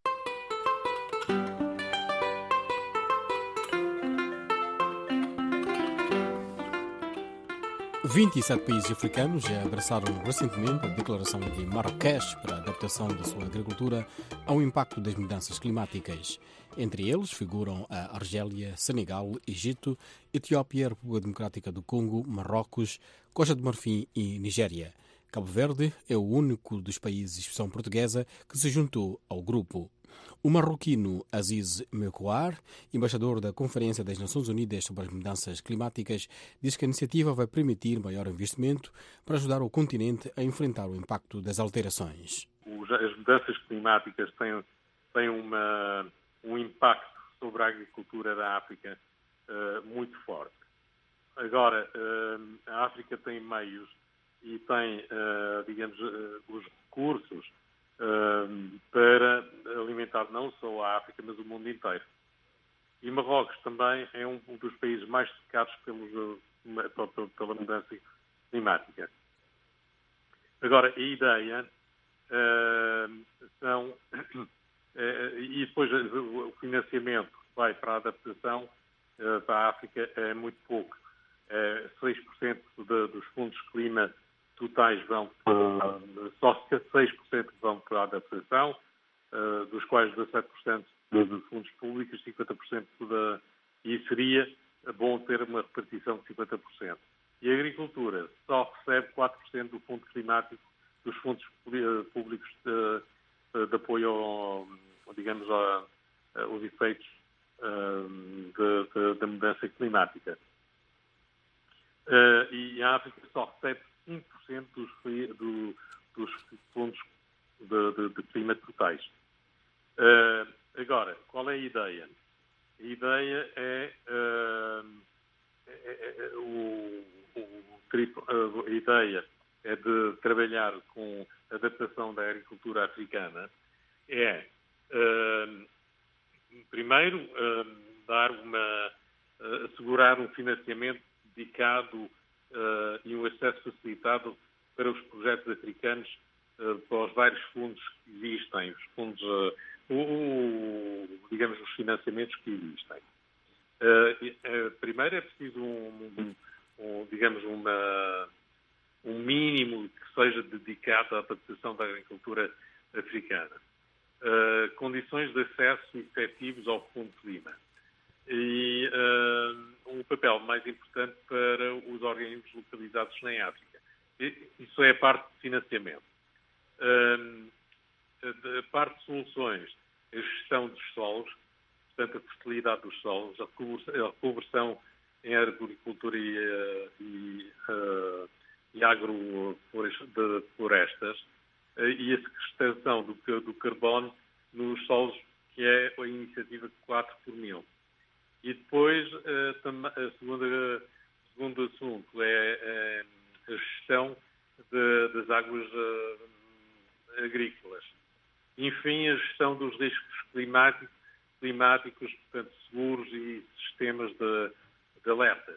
vinte e sete países africanos já abraçaram recentemente a declaração de Marrakech para a adaptação da sua agricultura ao impacto das mudanças climáticas. Entre eles figuram a Argélia, Senegal, Egito, Etiópia, República Democrática do Congo, Marrocos, Costa de Marfim e Nigéria. Cabo Verde é o único dos países de expressão portuguesa que se juntou ao grupo. O marroquino Aziz Mekouar, embaixador da Conferência das Nações Unidas sobre as Mudanças Climáticas, diz que a iniciativa vai permitir maior investimento para ajudar o continente a enfrentar o impacto das alterações. As mudanças climáticas têm, têm uma, um impacto sobre a agricultura da África uh, muito forte. Agora, uh, a África tem meios e tem, uh, digamos, uh, os recursos Uh, para alimentar não só a África, mas o mundo inteiro. E Marrocos também é um, um dos países mais tocados pelos, uh, pela mudança climática. Agora, a ideia uh, são... Uh, e depois uh, o financiamento vai para a adaptação uh, para a África é muito pouco. Uh, seis por cento de, dos fundos clima totais vão para, só seis por cento vão para a adaptação, uh, dos quais dezassete por cento de, de fundos públicos, cinquenta por cento da... E seria bom ter uma repartição de cinquenta por cento. E a agricultura só recebe quatro por cento do fundo climático, dos fundos públicos de, de apoio, ao, digamos, a, aos efeitos da mudança climática. Uh, e a África só recebe cinco por cento dos, do, dos fundos de, de, de clima totais. Uh, agora, qual é a ideia? A ideia é, uh, é, é, é o, o triplo, uh, a ideia é de trabalhar com a adaptação da agricultura africana, é uh, primeiro uh, dar uma, uh, assegurar um financiamento dedicado uh, e um acesso facilitado para os projetos africanos, uh, para os vários fundos que existem, os fundos, uh, o, o, digamos, os financiamentos que existem. Uh, uh, primeiro é preciso um, um, um, digamos, uma, um mínimo que seja dedicado à adaptação da agricultura africana. Uh, condições de acesso efetivos ao Fundo Clima. E uh, um papel mais importante para os organismos localizados em África. E, isso é a parte de financiamento. Uh, a parte de soluções, a gestão dos solos, portanto, a fertilidade dos solos, a reconversão em arboricultura e, uh, e, uh, e agroflorestas, uh, e a sequestração do, do carbono nos solos, que é a iniciativa quatro por mil. E depois, a segunda, o segundo assunto é, é a gestão de, das águas uh, agrícolas. Enfim, a gestão dos riscos climáticos, climáticos portanto, seguros e sistemas de, de alerta.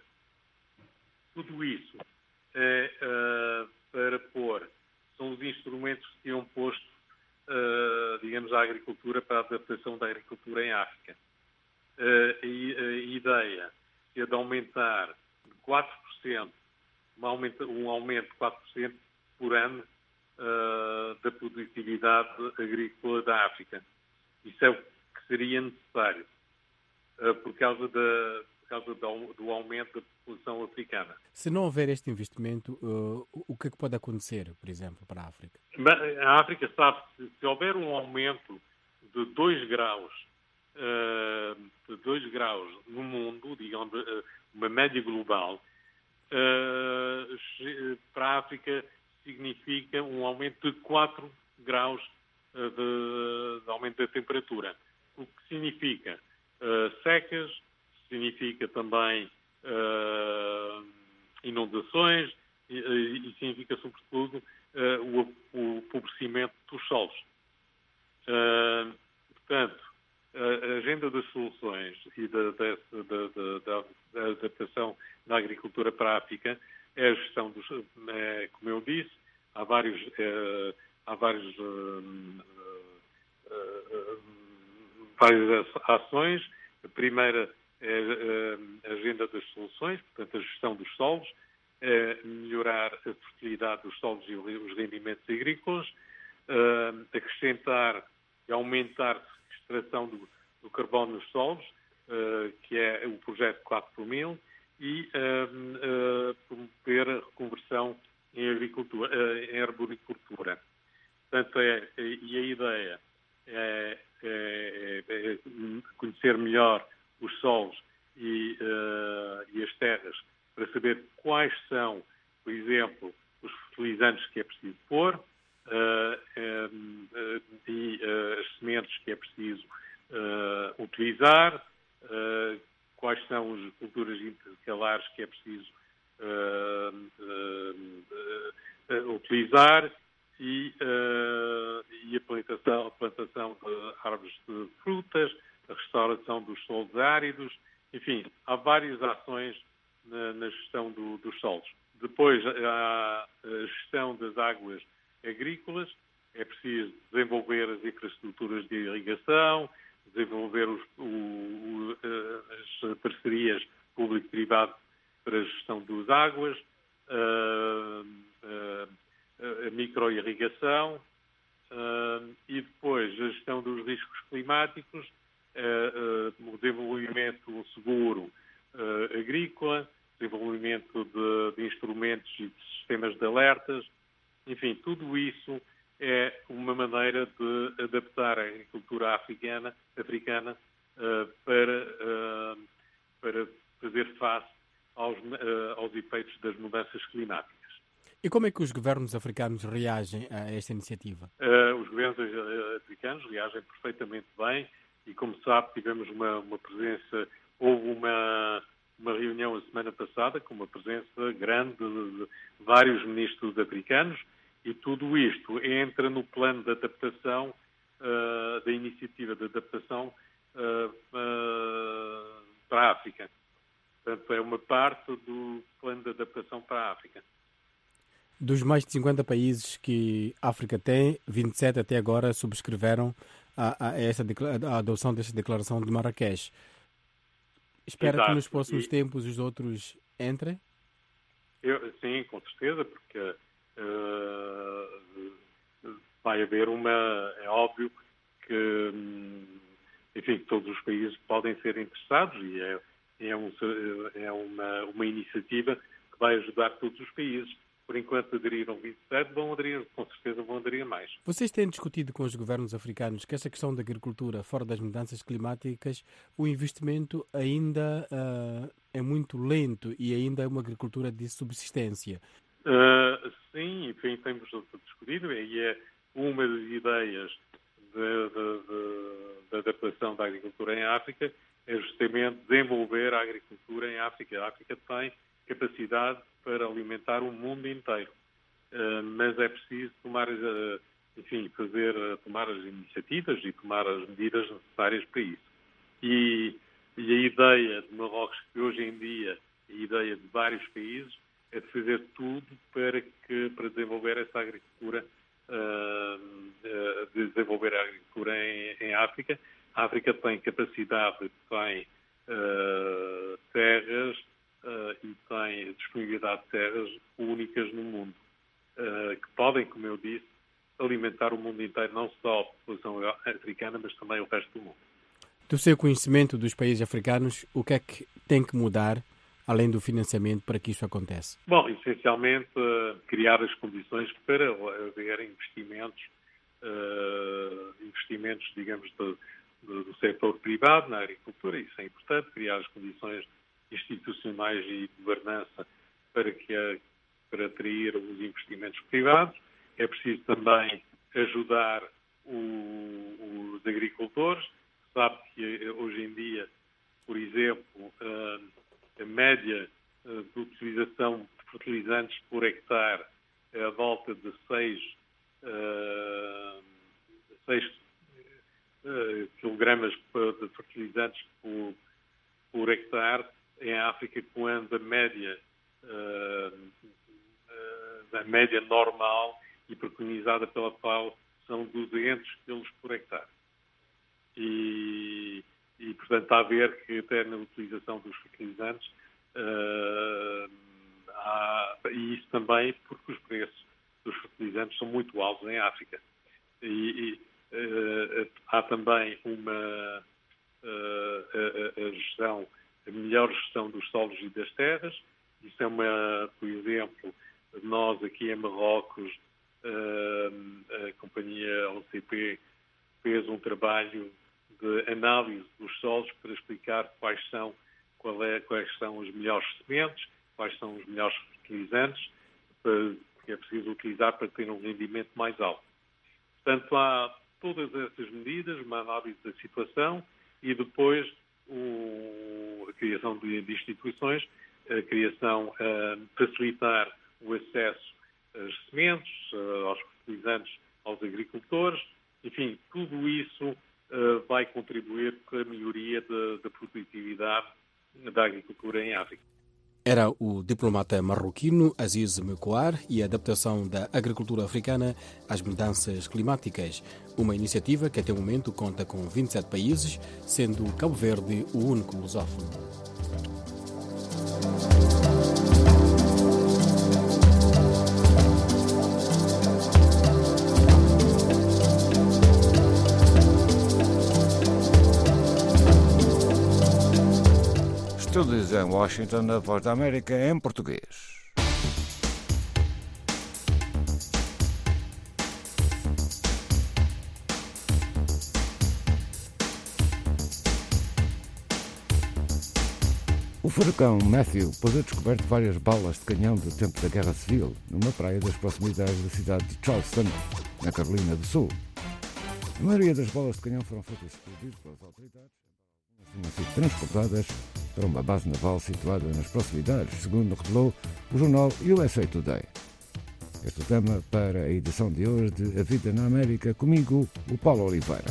Tudo isso é uh, para pôr, são os instrumentos que tinham posto, uh, digamos, a agricultura para a adaptação da agricultura em África. Uh, e a ideia é de aumentar de quatro por cento, um aumento, um aumento de quatro por cento por ano uh, da produtividade agrícola da África. Isso é o que seria necessário uh, por causa, da, por causa do, do aumento da população africana. Se não houver este investimento, uh, o que é que pode acontecer, por exemplo, para a África? A África sabe que se houver um aumento de dois graus Uh, de dois graus no mundo, digamos, uh, uma média global, uh, para a África significa um aumento de quatro graus uh, de, de aumento da temperatura. O que significa uh, secas, significa também uh, inundações e, e significa, sobretudo, uh, o, o empobrecimento dos solos. Uh, portanto, a agenda das soluções e da, da, da, da, da adaptação da agricultura para a África é a gestão dos, é, como eu disse, há vários, é, há vários, é, é, várias ações. A primeira é a agenda das soluções, portanto a gestão dos solos, é melhorar a fertilidade dos solos e os rendimentos agrícolas, é, acrescentar e aumentar a extração do, do carbono nos solos, uh, que é o projeto quatro por mil, e uh, uh, promover a reconversão em, agricultura, uh, em arboricultura. Portanto, é, é, e a ideia é, é, é conhecer melhor os solos e, uh, e as terras para saber quais são, por exemplo, os fertilizantes que é preciso pôr, Uh, um, uh, e uh, as sementes que é preciso uh, utilizar, uh, quais são as culturas intercalares que é preciso uh, uh, uh, utilizar e, uh, e a plantação, a plantação de árvores de frutas, a restauração dos solos áridos, enfim, há várias ações na, na gestão do, dos solos. Depois há a gestão das águas agrícolas, é preciso desenvolver as infraestruturas de irrigação, desenvolver os, o, o, as parcerias público-privado para a gestão das águas, a, a, a micro-irrigação uh, e depois a gestão dos riscos climáticos, uh, uh, o desenvolvimento seguro uh, agrícola, desenvolvimento de, de instrumentos e de sistemas de alertas, enfim, tudo isso é uma maneira de adaptar a agricultura africana, africana uh, para, uh, para fazer face aos, uh, aos efeitos das mudanças climáticas. E como é que os governos africanos reagem a esta iniciativa? Uh, os governos africanos reagem perfeitamente bem e, como sabe, tivemos uma, uma presença, houve uma, uma reunião a semana passada com uma presença grande de, de vários ministros africanos e tudo isto entra no plano de adaptação, uh, da iniciativa de adaptação uh, uh, para a África. Portanto, é uma parte do plano de adaptação para a África. Dos mais de cinquenta países que a África tem, vinte e sete até agora subscreveram a, a, esta, a adoção desta declaração de Marrakech. Espera Exato. que nos próximos e... tempos os outros entrem? Eu, sim, com certeza, porque uh, vai haver uma... É óbvio que, enfim, todos os países podem ser interessados e é, é, um, é uma, uma iniciativa que vai ajudar todos os países. Por enquanto aderiram vinte e sete, vão aderir, com certeza vão aderir mais. Vocês têm discutido com os governos africanos que esta questão da agricultura, fora das mudanças climáticas, o investimento ainda uh, é muito lento e ainda é uma agricultura de subsistência? Uh, sim, enfim, temos discutido e é uma das ideias da adaptação da agricultura em África, é justamente desenvolver a agricultura em África. A África tem capacidade para alimentar o mundo inteiro, uh, mas é preciso tomar, uh, enfim, fazer, uh, tomar as iniciativas e tomar as medidas necessárias para isso. E, e a ideia de Marrocos, que hoje em dia, a ideia de vários países, é de fazer tudo para, que, para desenvolver essa agricultura, uh, uh, de desenvolver a agricultura em, em África. A África tem capacidade, tem uh, terras, Uh, e tem disponibilidade de terras únicas no mundo, uh, que podem, como eu disse, alimentar o mundo inteiro, não só a população africana, mas também o resto do mundo. Do seu conhecimento dos países africanos, o que é que tem que mudar, além do financiamento, para que isso aconteça? Bom, essencialmente, uh, criar as condições para haver investimentos, uh, investimentos, digamos, do, do, do setor privado na agricultura. Isso é importante, criar as condições institucionais e de governança para, que, para atrair os investimentos privados. É preciso também ajudar o, os agricultores. Sabe que hoje em dia, por exemplo, a média de utilização de fertilizantes por hectare é à volta de seis quilogramas de fertilizantes por, por hectare. Em África, quando a média, uh, uh, a média normal e preconizada pela F A O são duzentos quilos por hectare. E, e, portanto, está a ver que até na utilização dos fertilizantes, uh, há, e isso também porque os preços dos fertilizantes são muito altos em África. E, e uh, há também uma uh, a, a gestão a melhor gestão dos solos e das terras. Isso é uma, por exemplo, nós aqui em Marrocos, a companhia O C P fez um trabalho de análise dos solos para explicar quais são, qual é, quais são os melhores sementes, quais são os melhores fertilizantes que é preciso utilizar para ter um rendimento mais alto. Portanto, há todas essas medidas, uma análise da situação e depois O, a criação de, de instituições, a criação, uh, facilitar o acesso às sementes, uh, aos fertilizantes, aos agricultores, enfim, tudo isso uh, vai contribuir para a melhoria da, da produtividade da agricultura em África. Era o diplomata marroquino Aziz Mekouar e a adaptação da agricultura africana às mudanças climáticas. Uma iniciativa que até o momento conta com vinte e sete países, sendo Cabo Verde o único lusófono. Estúdios em Washington, a Voz da América em português. O furacão Matthew pôs a descoberto várias balas de canhão do tempo da Guerra Civil numa praia das proximidades da cidade de Charleston, na Carolina do Sul. A maioria das balas de canhão foram feitas explodir pelas autoridades e tinham sido transportadas para uma base naval situada nas proximidades, segundo revelou o jornal U S A Today. Este é o tema para a edição de hoje de A Vida na América, comigo, o Paulo Oliveira.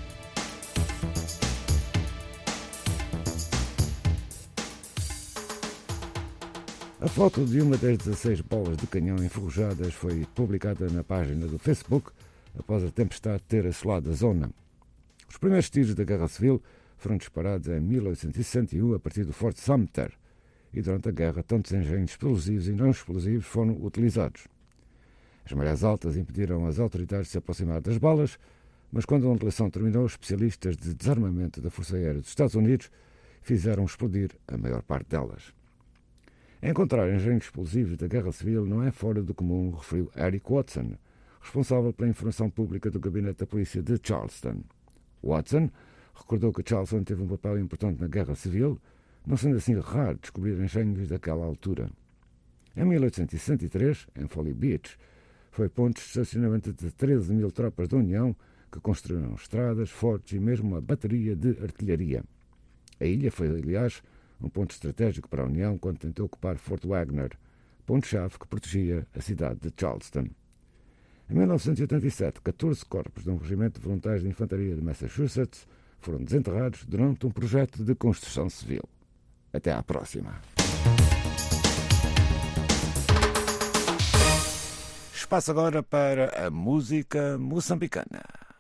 A foto de uma das dezasseis bolas de canhão enferrujadas foi publicada na página do Facebook após a tempestade ter assolado a zona. Os primeiros tiros da Guerra Civil foram disparados em mil oitocentos e sessenta e um a partir do Forte Sumter, e durante a guerra tantos engenhos explosivos e não explosivos foram utilizados. As marés altas impediram as autoridades de se aproximar das balas, mas quando a ondulação terminou, os especialistas de desarmamento da Força Aérea dos Estados Unidos fizeram explodir a maior parte delas. Encontrar engenhos explosivos da Guerra Civil não é fora do comum, referiu Eric Watson, responsável pela informação pública do Gabinete da Polícia de Charleston. Watson recordou que Charleston teve um papel importante na Guerra Civil, não sendo assim raro descobrir engenhos daquela altura. Em mil oitocentos e sessenta e três, em Folly Beach, foi ponto de estacionamento de treze mil tropas da União que construíram estradas, fortes e mesmo uma bateria de artilharia. A ilha foi, aliás, um ponto estratégico para a União quando tentou ocupar Fort Wagner, ponto-chave que protegia a cidade de Charleston. Em mil novecentos e oitenta e sete, catorze corpos de um regimento de voluntários de infantaria de Massachusetts foram desenterrados durante um projeto de construção civil. Até à próxima. Espaço agora para a música moçambicana.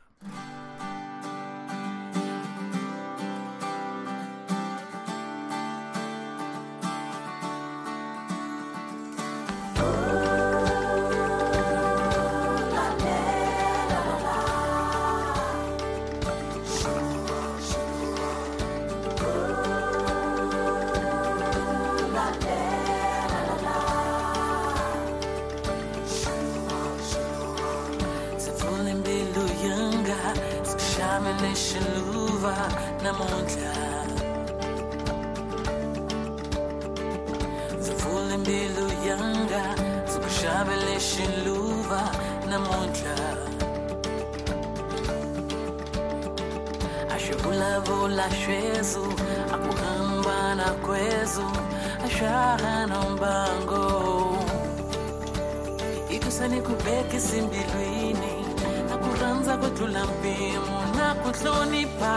Vula shwezu akuhamba na kwezu ashaha na mbango ikusani kubeki simbilwini akuranza kutula mpimu na kutlonipa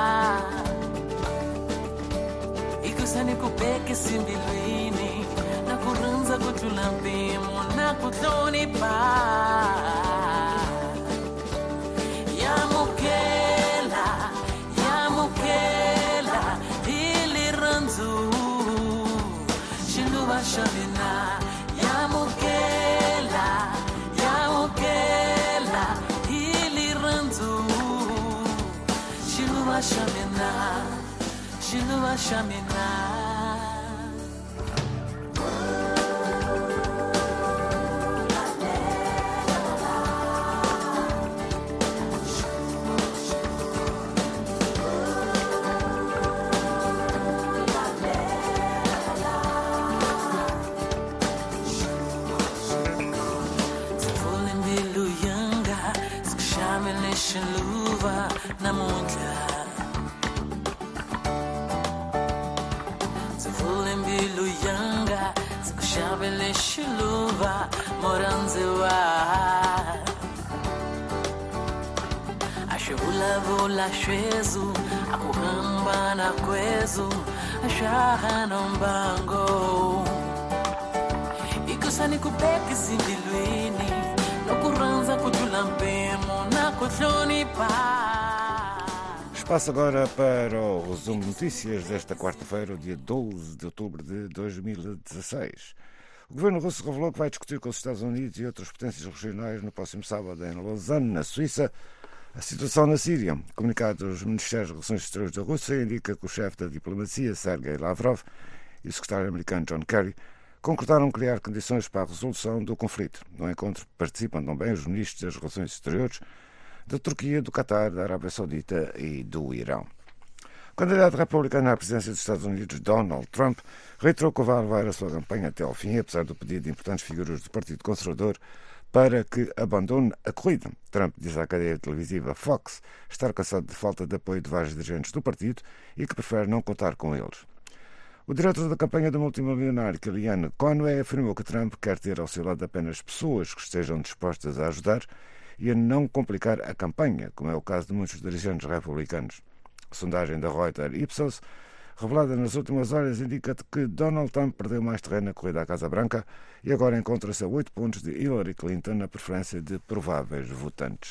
ikusani kubeki simbilwini na kuranza kutula mpimu na kutlonipa ya mukela Mukela ili ranzu Shinduwa shamina Ya mukela Ya mukela ili ranzu Shinduwa shamina Shinduwa shamina Luva na monja Zivule mbilu yanga Zikushabele shiluva Moranzewa Ashevula vula shwezu Akuhamba na kwezu Achaha não bango E que sani kupeki simbilwini No kuranza kutulampemo Na kutloni pa Espaço agora para o resumo de notícias desta quarta-feira, dia doze de outubro de dois mil e dezasseis. O governo russo revelou que vai discutir com os Estados Unidos e outras potências regionais no próximo sábado em Lausanne, na Suíça, a situação na Síria. Comunicado dos Ministérios de Relações Exteriores da Rússia indica que o chefe da diplomacia, Sergei Lavrov, e o secretário americano John Kerry concordaram criar condições para a resolução do conflito. No encontro participam também os ministros das Relações Exteriores da Turquia, do Catar, da Arábia Saudita e do Irão. O candidato republicano à presidência dos Estados Unidos, Donald Trump, reiterou que vai levar a sua campanha até ao fim, apesar do pedido de importantes figuras do Partido Conservador para que abandone a corrida. Trump diz à cadeia televisiva Fox estar cansado de falta de apoio de vários dirigentes do partido e que prefere não contar com eles. O diretor da campanha do multimilionário Kellyanne Conway afirmou que Trump quer ter ao seu lado apenas pessoas que estejam dispostas a ajudar e a não complicar a campanha, como é o caso de muitos dirigentes republicanos. A sondagem da Reuters Ipsos, revelada nas últimas horas, indica que Donald Trump perdeu mais terreno na corrida à Casa Branca e agora encontra-se a oito pontos de Hillary Clinton na preferência de prováveis votantes.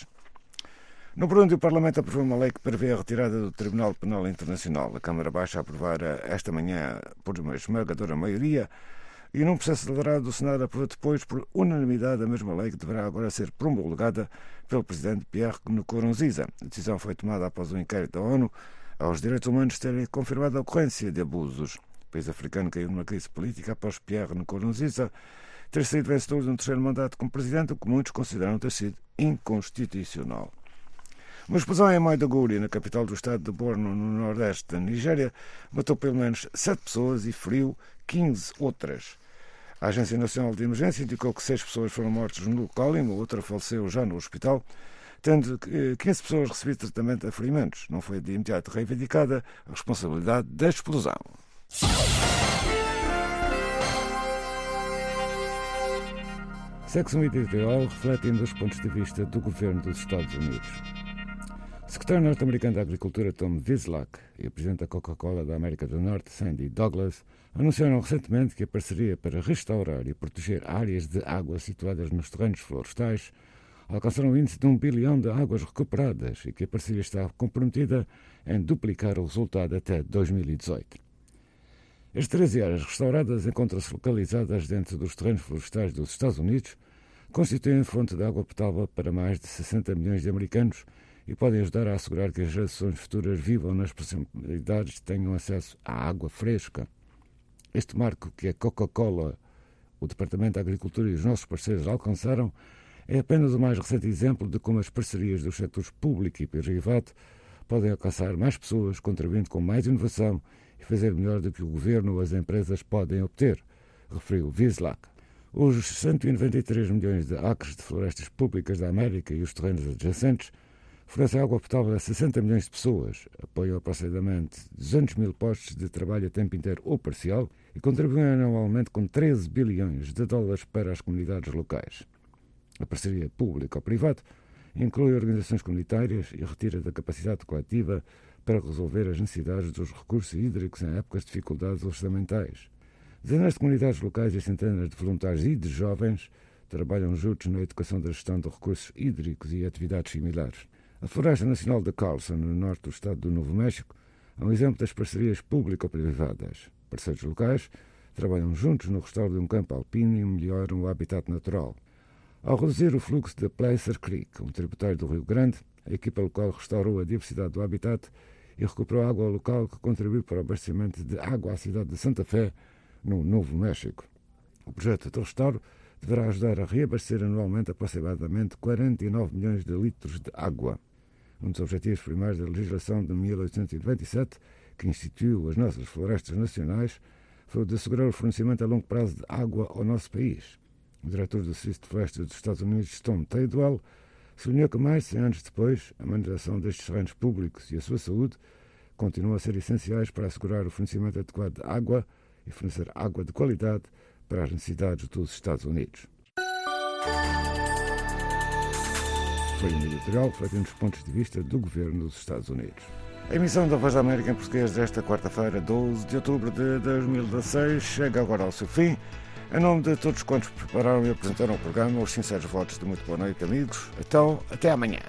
No Burundi, o Parlamento aprovou uma lei que prevê a retirada do Tribunal Penal Internacional. A Câmara Baixa aprovara esta manhã por uma esmagadora maioria e num processo acelerado o Senado aprovou depois por unanimidade a mesma lei que deverá agora ser promulgada pelo presidente Pierre Nkurunziza. A decisão foi tomada após um inquérito da ONU aos direitos humanos terem confirmado a ocorrência de abusos. O país africano caiu numa crise política após Pierre Nkurunziza ter sido vencedor de um terceiro mandato como presidente, o que muitos consideram ter sido inconstitucional. Uma explosão em Maiduguri, na capital do estado de Borno, no nordeste da Nigéria, matou pelo menos sete pessoas e feriu quinze outras. A Agência Nacional de Emergência indicou que seis pessoas foram mortas no local e uma outra faleceu já no hospital, tendo quinze pessoas recebido tratamento a ferimentos. Não foi de imediato reivindicada a responsabilidade da explosão. Secção editorial reflete ainda os pontos de vista do governo dos Estados Unidos. O secretário norte-americano da Agricultura, Tom Vilsack, e o presidente da Coca-Cola da América do Norte, Sandy Douglas, anunciaram recentemente que a parceria para restaurar e proteger áreas de água situadas nos terrenos florestais alcançaram um índice de um bilhão de águas recuperadas e que a parceria está comprometida em duplicar o resultado até dois mil e dezoito. As treze áreas restauradas encontram-se localizadas dentro dos terrenos florestais dos Estados Unidos, constituem fonte de água potável para mais de sessenta milhões de americanos e podem ajudar a assegurar que as gerações futuras vivam nas proximidades e tenham acesso à água fresca. Este marco que a Coca-Cola, o Departamento de Agricultura e os nossos parceiros alcançaram é apenas o mais recente exemplo de como as parcerias dos setores público e privado podem alcançar mais pessoas, contribuindo com mais inovação e fazer melhor do que o governo ou as empresas podem obter, referiu Vilsack. Os cento e noventa e três milhões de acres de florestas públicas da América e os terrenos adjacentes fornecem água potável a sessenta milhões de pessoas, apoiam aproximadamente duzentos mil postos de trabalho a tempo inteiro ou parcial e contribuem anualmente com treze bilhões de dólares para as comunidades locais. A parceria público-privada inclui organizações comunitárias e retira da capacidade coletiva para resolver as necessidades dos recursos hídricos em épocas de dificuldades orçamentais. Dezenas de comunidades locais e centenas de voluntários e de jovens trabalham juntos na educação da gestão de recursos hídricos e atividades similares. A Floresta Nacional de Carlson, no norte do estado do Novo México, é um exemplo das parcerias público-privadas. Parceiros locais trabalham juntos no restauro de um campo alpino e melhoram o habitat natural. Ao reduzir o fluxo de Placer Creek, um tributário do Rio Grande, a equipa local restaurou a diversidade do habitat e recuperou água local que contribuiu para o abastecimento de água à cidade de Santa Fé, no Novo México. O projeto de restauro deverá ajudar a reabastecer anualmente aproximadamente quarenta e nove milhões de litros de água. Um dos objetivos primários da legislação de mil oitocentos e noventa e sete, que instituiu as nossas florestas nacionais, foi o de assegurar o fornecimento a longo prazo de água ao nosso país. O diretor do Serviço de Florestas dos Estados Unidos, Tom Tidwell, sublinhou que mais de cem anos depois, a manutenção destes terrenos públicos e a sua saúde continuam a ser essenciais para assegurar o fornecimento adequado de água e fornecer água de qualidade para as necessidades dos Estados Unidos. Foi um editorial refletindo os pontos de vista do governo dos Estados Unidos. A emissão da Voz da América em português desta quarta-feira, doze de outubro de dois mil e dezasseis, chega agora ao seu fim. Em nome de todos quantos prepararam e apresentaram o programa, os sinceros votos de muito boa noite, amigos. Então, até amanhã.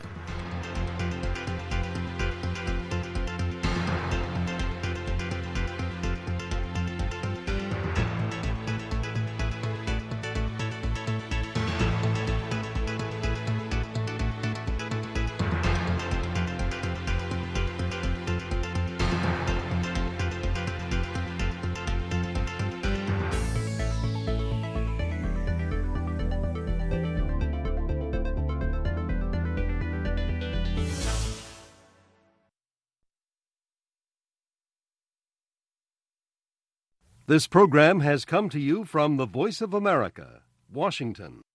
This program has come to you from the Voice of America, Washington.